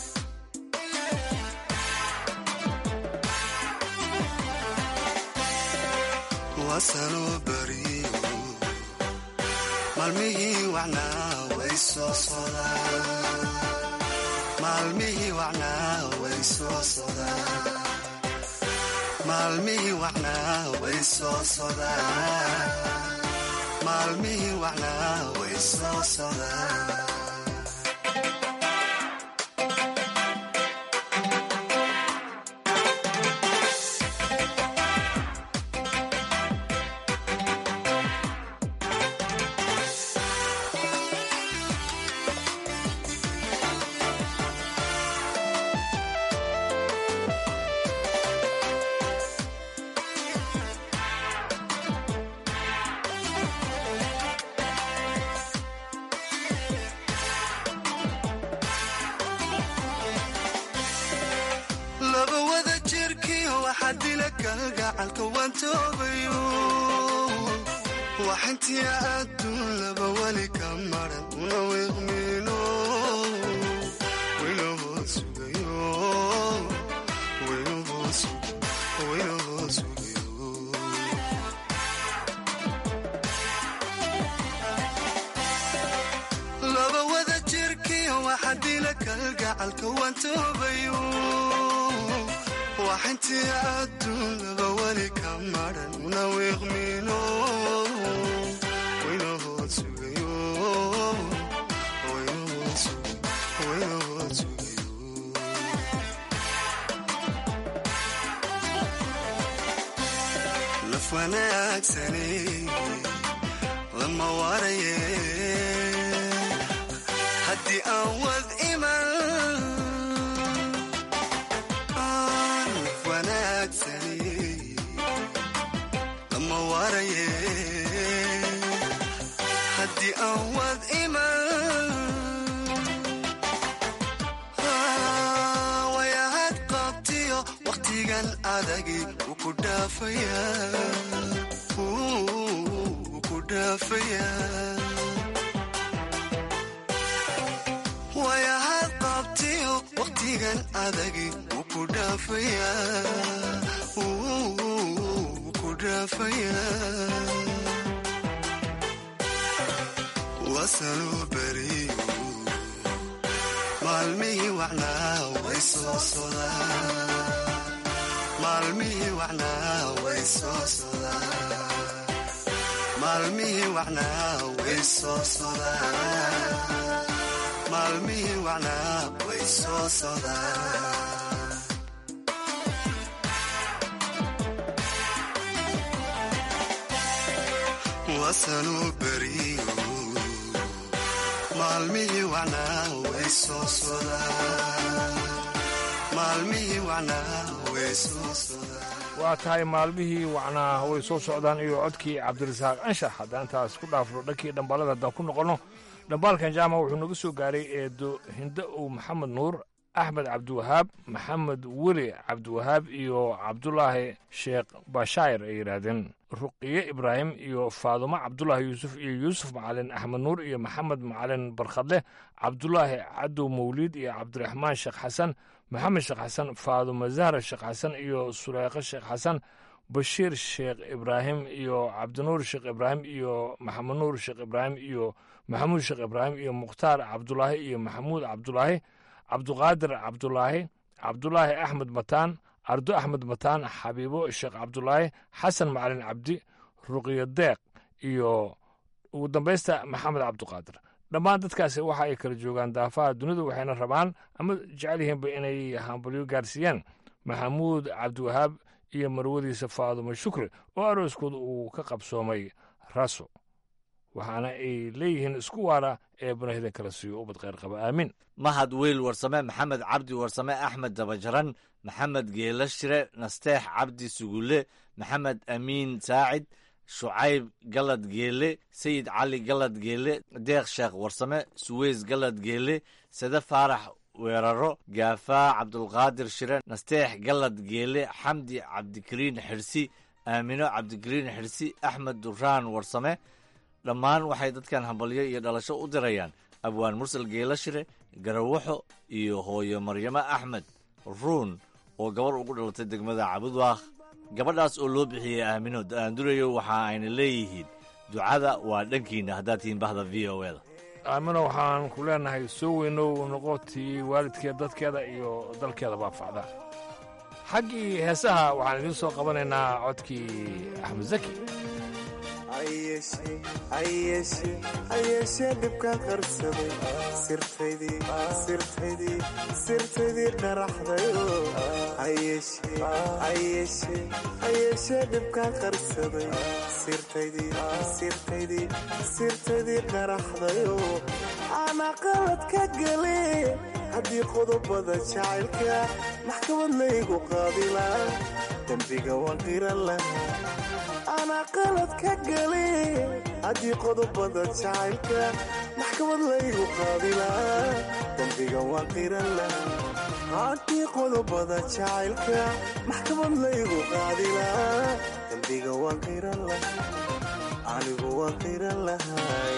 waasanuu beriyo maalmihii wacnaa way soo sodaan maalmihii wacnaa way soo sodaan maalmihii wacnaa way soo sodaan maalmihii wacnaa way soo sodaan waxintii adduun laba weli ka maran una wiiqmiino wayna hood sugayo wayna hood sugayo laba wada jirkii waxa dila kalgacalka waantoobayo waxintii adduunaba weli ka maran una wiiqmino waynahood sugayo waynahood sugayo laf wanaagsane lama waraye haddii aan wad iman laf wanaagsane lama waraye haddii aan wad iman wayahad qabtiyo waqtigan adagi wuu ku dhaafaya wuu ku dhaafaya wayahad qabtiyo waqtigan adagi wuu ku dhaafaya wuu ku dhaafaya wasanuu beriyo maalmihii wacnaa way soo sodaan maalmihii wacnaa way soo sodaan maalmihii wacnaa way soo sodaan maalmihii wacnaa way soo sodaan wasanuu beriyo maalmihii wacnaa way soo sodaan maalmihii wacnaa way soo sodaan waa tahay maalmihii wacnaa way soo socdaan iyo codkii cabdirasaaq anshax haddaan taas ku dhaafno dhankii dhambaalada haddaan ku noqonno dhambaalkan jaamac wuxuu naga soo gaaray eedo hinda-ow maxamed nuur axmed cabdiwahaab maxamed weli cabdiwahaab iyo cabdulaahi sheekh bashaayir ay yidhaahdeen ruqiye ibraahim iyo faadumo cabdulaahi yuusuf iyo yuusuf macalin axmed nuur iyo maxamed macalin barkhadleh cabdulaahi cadow mawliid iyo cabdiraxmaan sheekh xasan maxamed sheekh xasan faadumo zahra sheekh xasan iyo suleyqo sheekh xasan bashiir sheekh ibraahim iyo cabdinuur sheekh ibraahim iyo maxamed nuur sheekh ibraahim iyo maxamuud sheekh ibraahim iyo mukhtaar cabdulaahi iyo maxamuud cabdulaahi cabduqaadir cabdulaahi cabdulaahi axmed mataan ardo axmed mataan xabiibo sheekh cabdulaahi xasan macalin cabdi ruqiyo deeq iyo ugu dambaysta maxamed cabduqaadir dhammaan dadkaasi waxa ay kala joogaan daafaha dunida waxayna rabaan ama jecel yihiinba inay hambalyo gaarsiiyaan maxamuud cabdiwahaab iyo marwadiisa faadumo shukri oo arooskooda uu ka qabsoomay raso waxaana ay leeyihiin isku waara ee banahida kala siiyo ubad kheyr qaba aamin mahad weyl warsame maxamed cabdi warsame axmed dabajaran maxamed geela shire nasteex cabdi sugulle maxamed amiin saacid shucayb galad geele sayid cali galad geele deeq sheekh warsame suweys galad geele sade faarax weeraro gaafaa cabdulqaadir shire nasteex galad geele xamdi cabdikariin xirsi aamino cabdikariin xirsi axmed duraan warsame dhammaan waxay dadkan hambalyo iyo dhalasho u dirayaan abwaan mursal geelashire garawaxo iyo hooyo maryamo axmed ruun oo gabar ugu dhalatay degmada cabudwaakh gabadhaas oo loo bixiyey aamino daandurayo waxa ayna leeyihiin ducada waa dhankiinna haddaad tihiin bahda v o eda aamino waxaan ku leenahay soo weynow noqotii waalidkeed dadkeeda iyo dalkeeda baafacda xaggii heesaha waxaan idiin soo qabanaynaa codkii axmed zaki ayeeshee dhibkaan qarsaday sirtaydii dharaxdayo ayeeshee dhibkaan qarsaday sirtaydii dharaxdayo ana qalad ka gale haddii qodobada jacaylka maxkamad laygu qaadilaa dembiga waan qiran lahaa ana qalad ka gale haddii qodobada jacaylka maxkamad laygu qaadilaa dembiga waan qiran lahaa haddii qodobada jacaylka maxkamad laygu qaadilaa dembiga waan qiran lahaa anigu waan qiran lahay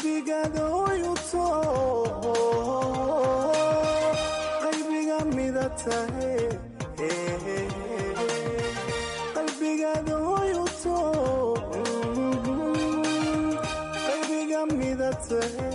qalbigaada hoyuto qalbiga mida tahe qalbigaada hoyuto qalbiga mida tahe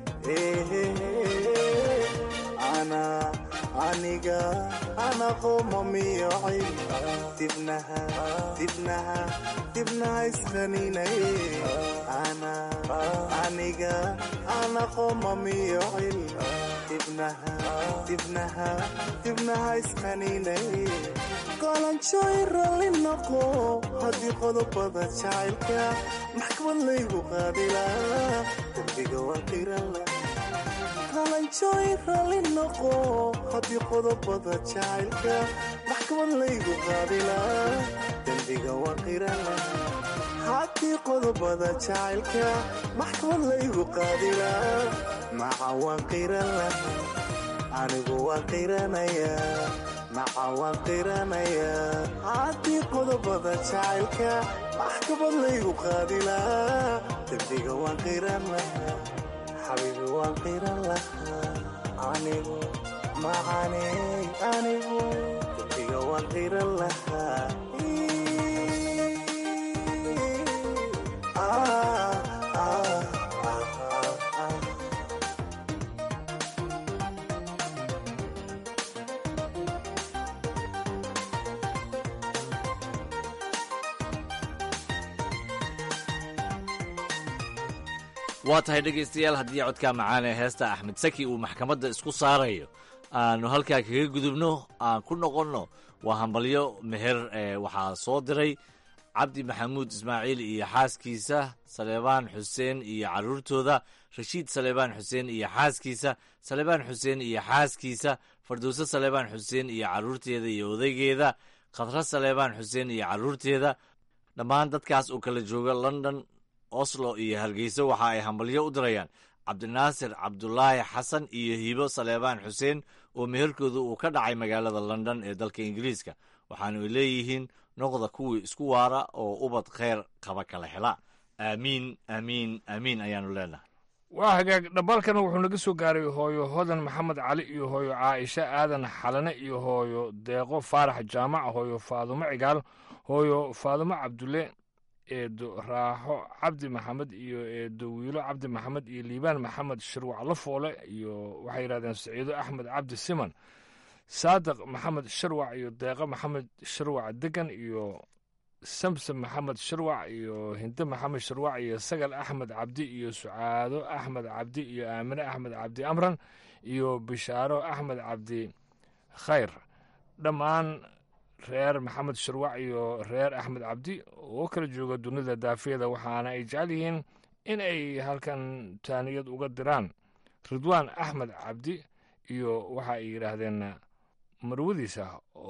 ana aniga ana qomamiyo cil dibnaha dibnaha dibnaha isqaninay ana aniga ana qomamiyo cil dibnaha dibnaha dibnaha isqaninay qalanjooy ralli noqo haddii qodobada jacaylka maxkamad laygu qaadilaa dembiga waa qirala qalanjooy ralli noqo haddii qodobada jacaylka maxkamad laygu qaadilaa dembiga waa qirala haddii qodobada jacaylka maxkamad laygu qaadilaa maca waan qirala anigu waan qiranaya maca waan qiranaya haddii qodobada jacaylka maxkamad laygu qaadilaa dembiga waan qiran lahaa xabiibi waan qiran lahaa anigu macaney anigu dembiga waan qiran lahaa waa tahay dhegaystayaal haddii codkaa macaan ee heesta axmed saki uu maxkamadda isku saarayo aanu halkaa kaga gudubno aan ku noqonno waa hambalyo meher waxaa soo diray cabdi maxamuud ismaaciil iyo xaaskiisa saleebaan xuseen iyo carruurtooda rashiid saleebaan xuseen iyo xaaskiisa saleebaan xuseen iyo xaaskiisa fardowse saleebaan xuseen iyo carruurteeda iyo odaygeeda khadra saleebaan xuseen iyo carruurteeda dhammaan dadkaas oo kala jooga london oslo iyo hargeysa waxa ay hambalyo u dirayaan cabdinaasir cabdulaahi xasan iyo hibo saleebaan xuseen oo meherkooda uu ka dhacay magaalada london ee dalka ingiriiska waxaanu ay leeyihiin noqda kuwii isku waara oo ubad kheyr qaba kala hela aamiin aamiin aamiin ayaanu leenahay waa hagaag dhabalkana wuxuu naga soo gaaray hooyo hodan maxamed cali iyo hooyo caaisha aadan xalane iyo hooyo deeqo faarax jaamac hooyo faadumo cigaal hooyo faadumo cabdulle eedo raaxo cabdi maxamed iyo eedo wiilo cabdi maxamed iyo liibaan maxamed shirwac lafoole iyo waxay yidhahdeen saciido axmed cabdi siman saadiq maxamed shirwac iyo deeqo maxamed shirwac degan iyo samsam maxamed shirwac iyo hinde maxamed shirwac iyo sagal axmed cabdi iyo sucaado axmed cabdi iyo aamine axmed cabdi amran iyo bishaaro axmed cabdi khayr dhammaan reer maxamed shirwac iyo reer axmed cabdi oo kala jooga dunida daafiyada waxaana ay jecel yihiin in ay halkan taaniyad uga diraan ridwaan axmed cabdi iyo waxa ay yidhaahdeen marwadiisa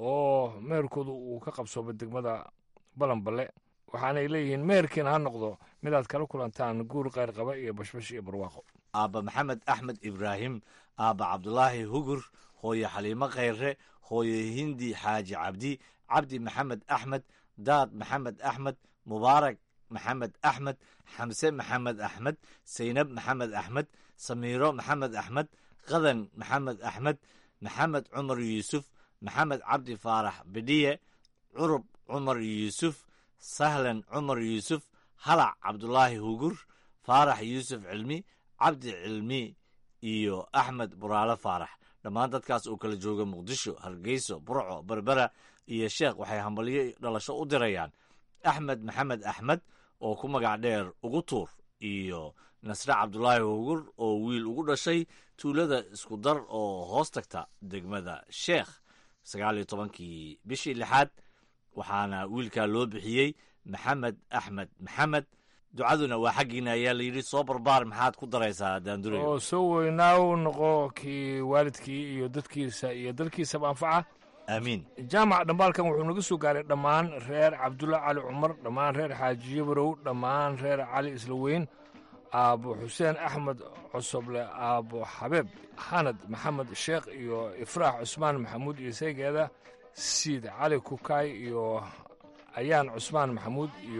oo meherkooda uu ka qabsooba degmada balanballe waxaanay leeyihiin meherkiina ha noqdo midaad kala kulantaan guur kheyr qaba iyo bashbash iyo barwaaqo aabba maxamed axmed ibraahim aabba cabdulaahi hugur hooyo xaliimo kheyre hooyo hindi xaaji cabdi cabdi maxamed axmed daad maxamed axmed mubaarak maxamed axmed xamse maxamed axmed saynab maxamed axmed samiiro maxamed axmed qadan maxamed axmed maxamed cumar yuusuf maxamed cabdi faarax bidhiye curub cumar yuusuf sahlan cumar yuusuf halac cabdulaahi hugur faarax yuusuf cilmi cabdi cilmi iyo axmed buraale faarax dhammaan dadkaas oo kala jooga muqdisho hargeyso burco berbera iyo sheekh waxay hambalyo dhalasho u dirayaan axmed maxamed axmed oo ku magac dheer ugu tuur iyo nasre cabdulaahi hugur oo wiil ugu dhashay tuulada isku dar oo hoos tagta degmada sheekh sagaal iyo tobankii bishii lixaad waxaana wiilkaa loo bixiyey maxamed axmed maxamed ducaduna waa xaggiina ayaa layidhi soo barbaar maxaad ku daraysaa daandure oo soo weynaaw noqo kii waalidkii iyo dadkiisa iyo dalkiisaba anfaca aamiin jaamac dhambaalkan wuxuu naga soo gaaray dhammaan reer cabdulla cali cumar dhammaan reer xaajiye barow dhammaan reer cali isla weyn aabbo xuseen axmed cosoble aabbo xabeeb xanad maxamed sheekh iyo ifraax cusmaan maxamuud iyo seegeeda siid cali kukaay iyo ayaan cusmaan maxamuud iyo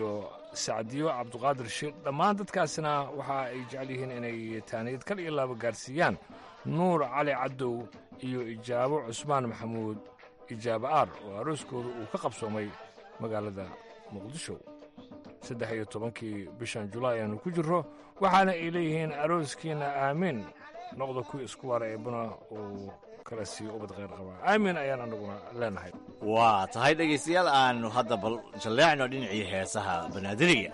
sacdiyo cabduqaadir shiikh dhammaan dadkaasna waxa ay jecel yihiin inay taaniyad kal iyo laaba gaarsiiyaan nuur cali cadow iyo ijaabo cusmaan maxamuud ijaabo aar oo arooskooda uu ka qabsoomay magaalada muqdisho saddex iyo tobankii bishan julaay aanu ku jirro waxaana ay leeyihiin arooskiina aamiin noqda kuwii isku waara eebuna uu kala siiyo ubad khayr qabaa aamiin ayaan annaguna leenahay waa tahay dhegaystayaal aannu hadda bal jalleecno dhinacii heesaha banaadiriga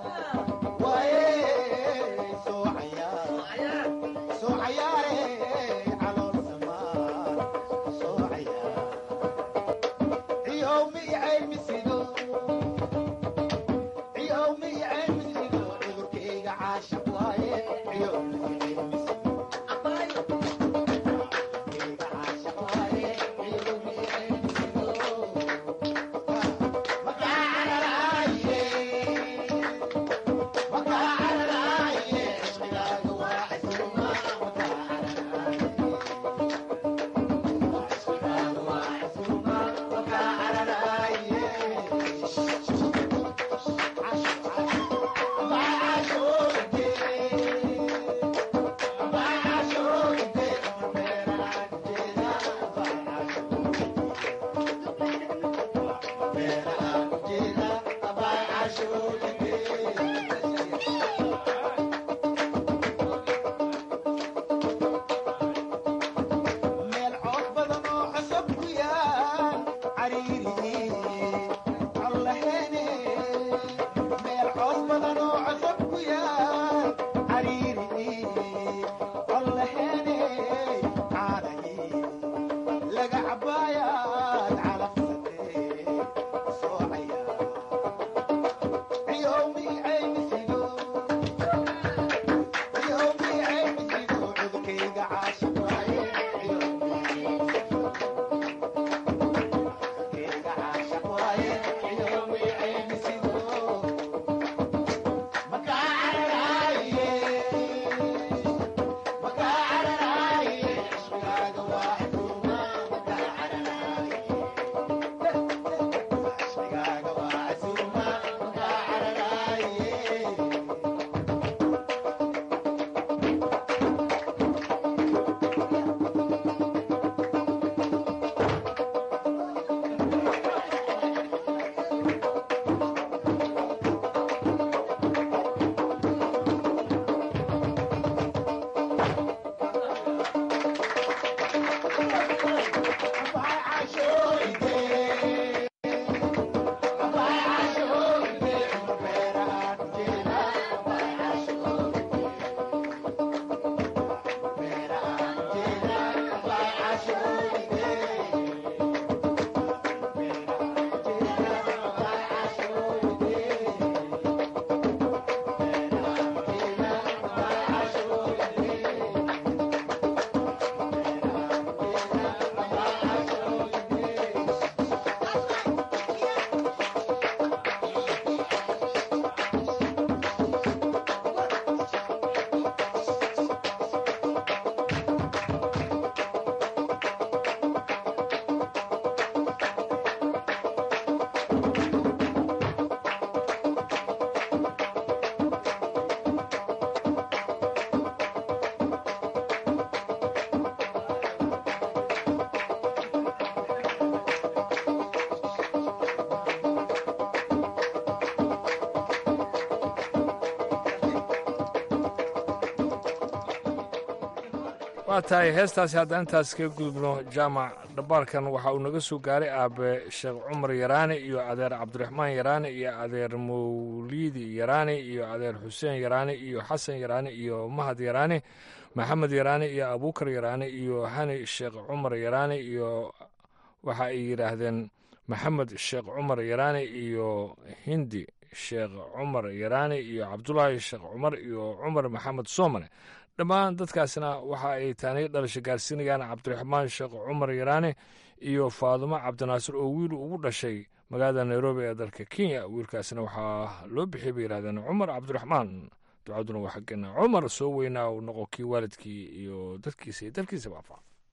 waa tahay heestaasi haddaan intaas kaga gudubno jaamac dhabaarkan waxa uu naga soo gaaray aabe sheekh cumar yaraane iyo adeer cabdiraxmaan yaraane iyo adeer mawliidi yaraane iyo adeer xuseen yaraane iyo xasan yaraane iyo mahad yaraane maxamed yaraane iyo abuukar yaraane iyo hani sheekh cumar yaraane iyo waxa ay yidhaahdeen maxamed sheekh cumar yaraane iyo hindi sheekh cumar yaraane iyo cabdulaahi sheekh cumar iyo cumar maxamed soomane dhammaan dadkaasna waxa ay taanay dhalasho gaarsiinayaan cabdiraxmaan sheekh cumar yaraane iyo faadumo cabdinaasir oo wiil ugu dhashay magaalada nairobi ee dalka kenya wiilkaasna waxaa loo bixiyay bay yidhahdeen cumar cabdiraxmaan ducaduna waa xaggeena cumar soo weynaa uu noqo kii waalidkii iyo dadkiisa iyo dalkiisaba anfaca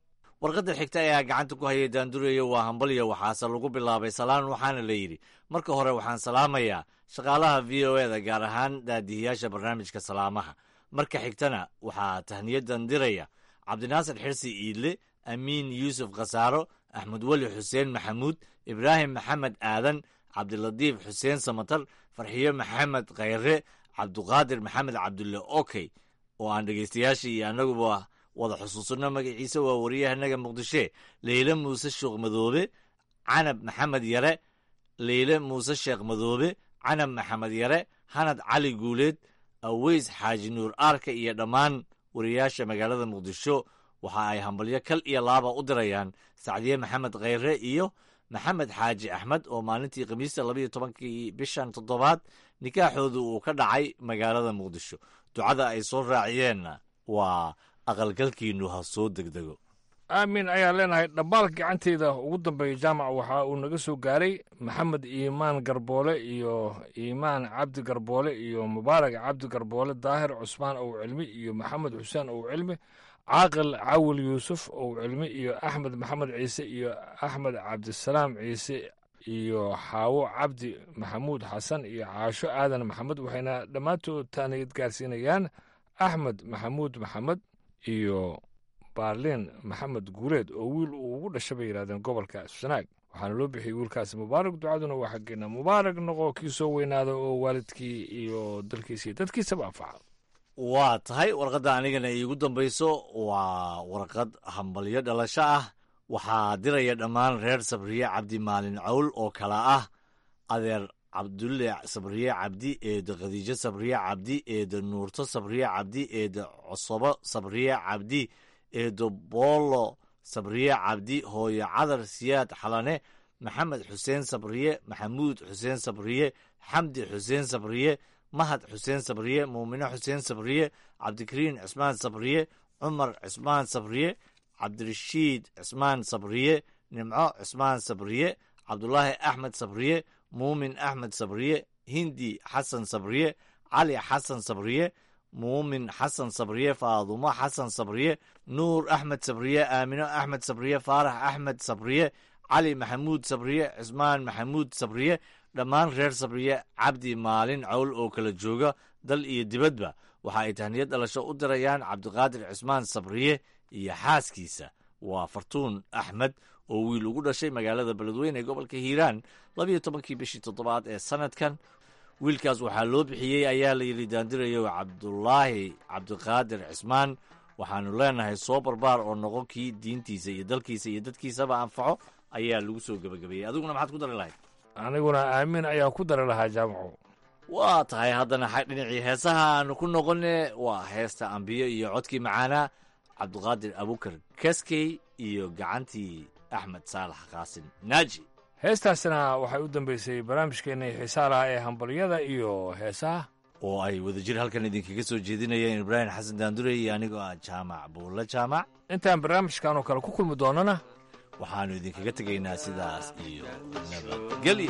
warqadda xigta ayaa gacanta ku hayay daandureyo waa hambalyo waxaase lagu bilaabay salaan waxaana la yidhi marka hore waxaan salaamayaa shaqaalaha v o eda gaar ahaan daadihiyaasha barnaamijka salaamaha marka xigtana waxaa tahniyadan diraya cabdinaasir xirsi iidle amiin yuusuf khasaaro axmed weli xuseen maxamuud ibraahim maxamed aadan cabdilatiif xuseen samatar farxiyo maxamed khayre cabduqaadir maxamed cabdulle okey oo aan dhegaystayaashii iyo annaguba wada xusuusanno magaciisa waa wariyahanaga muqdishe leyle muuse sheekh madoobe canab maxamed yare leyle muuse sheekh madoobe canab maxamed yare hanad cali guuleed aweys xaaji nuur aarka iyo dhammaan wariyaasha magaalada muqdisho waxa ay hambalyo kal iyo laaba u dirayaan sacdiye maxamed khayre iyo maxamed xaaji axmed oo maalintii khamiista labayo tobankii bishan toddobaad nikaaxooda uu ka dhacay magaalada muqdisho ducada ay soo raaciyeenna waa aqalgalkiinnu ha soo degdego aamin ayaan leenahay dhambaal gacanteyda ugu dambeeya jaamac waxa uu naga soo gaaray maxamed iimaan garboole iyo iimaan cabdi garboole iyo mubaarak cabdi garboole daahir cusmaan ow cilmi iyo maxamed xuseen ow cilmi caaqil cawil yuusuf ow cilmi iyo axmed maxamed ciise iyo axmed cabdisalaam ciise iyo xaawo cabdi maxamuud xasan iyo caasho aadan maxamed waxayna dhammaantood taaniyad gaarsiinayaan axmed maxamuud maxamed iyo baarliin maxamed guuleed oo wiil uu ugu dhasha bay yidhahdeen gobolka sanaag waxaana loo bixiyey wiilkaasi mubaarak ducaduna waa xaggeena mubaarak noqo kii soo weynaada oo waalidkii iyo dalkiisa iyo dadkiisaba anfaca waa tahay warqadda anigana iigu dambayso waa warqad hambalyo dhalasho ah waxaa diraya dhammaan reer sabriye cabdi maalin cawl oo kala ah adeer cabdulle sabriye cabdi eeda khadiijo sabriye cabdi eeda nuurto sabriye cabdi eeda cosobo sabriye cabdi eedo boolo sabriye cabdi hooyo cadar siyaad xalane maxamed xuseen sabriye maxamuud xuseen sabriye xamdi xuseen sabriye mahad xuseen sabriye muumino xuseen sabriye cabdikariin cismaan sabriye cumar cismaan sabriye cabdirashiid cismaan sabriye nimco cismaan sabriye cabdulaahi axmed sabriye muumin axmed sabriye hindi xasan sabriye cali xasan sabriye muumin xasan sabriye faadumo xasan sabriye nuur axmed sabriye aamino axmed sabriye faarax axmed sabriye cali maxamuud sabriye cismaan maxamuud sabriye dhammaan reer sabriye cabdi maalin cawl oo kala jooga dal iyo dibadba waxa ay tahniyad dhalasho u dirayaan cabdiqaadir cismaan sabriye iyo xaaskiisa waa fartuun axmed oo wiil ugu dhashay magaalada beledweyne ee gobolka hiiraan labiyo tobankii bishii toddobaad ee sanadkan wiilkaas waxaa loo bixiyey ayaa la yidhi daandirayo cabdulaahi cabdiqaadir cismaan waxaanu leenahay soo barbaar oo noqon kii diintiisa iyo dalkiisa iyo dadkiisaba anfaco ayaa lagu soo gebagabeeyey adiguna maxaad ku dari lahayd aniguna aamin ayaa ku dari lahaa jaamaco waa tahay haddana xag dhinacii heesaha aanu ku noqone waa heesta ambiyo iyo codkii macaanaa cabdiqaadir abukar kaskey iyo gacantii axmed saalax qaasin naaji heestaasina waxay u dambaysay barnaamijkeenna xiisaalaha ee hambalyada iyo heesaha oo ay wadajir halkan idinkaga soo jeedinayeen ibraahim xasan daandurey iyo anigoo ah jaamac buulla jaamac intaan barnaamijkan oo kale ku kulmi doonana waxaannu idinkaga tegaynaa sidaas iyo nabadgelyo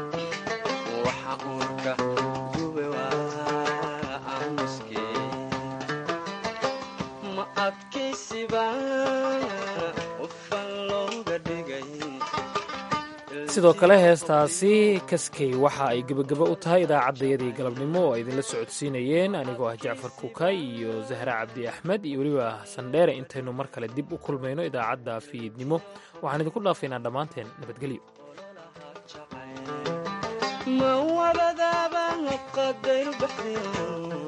sidoo kale heestaasi kaskey waxa ay gebagabo u tahay idaacaddayadii galabnimo oo ay idinla socodsiinayeen anigoo ah jacfar kuukay iyo zahra cabdi axmed iyo weliba sandheere intaynu mar kale dib u kulmayno idaacadda fiidnimo waxaan idinku dhaafaynaa dhammaanteen nabadgelyo ma wabadaaba qadayr baxyo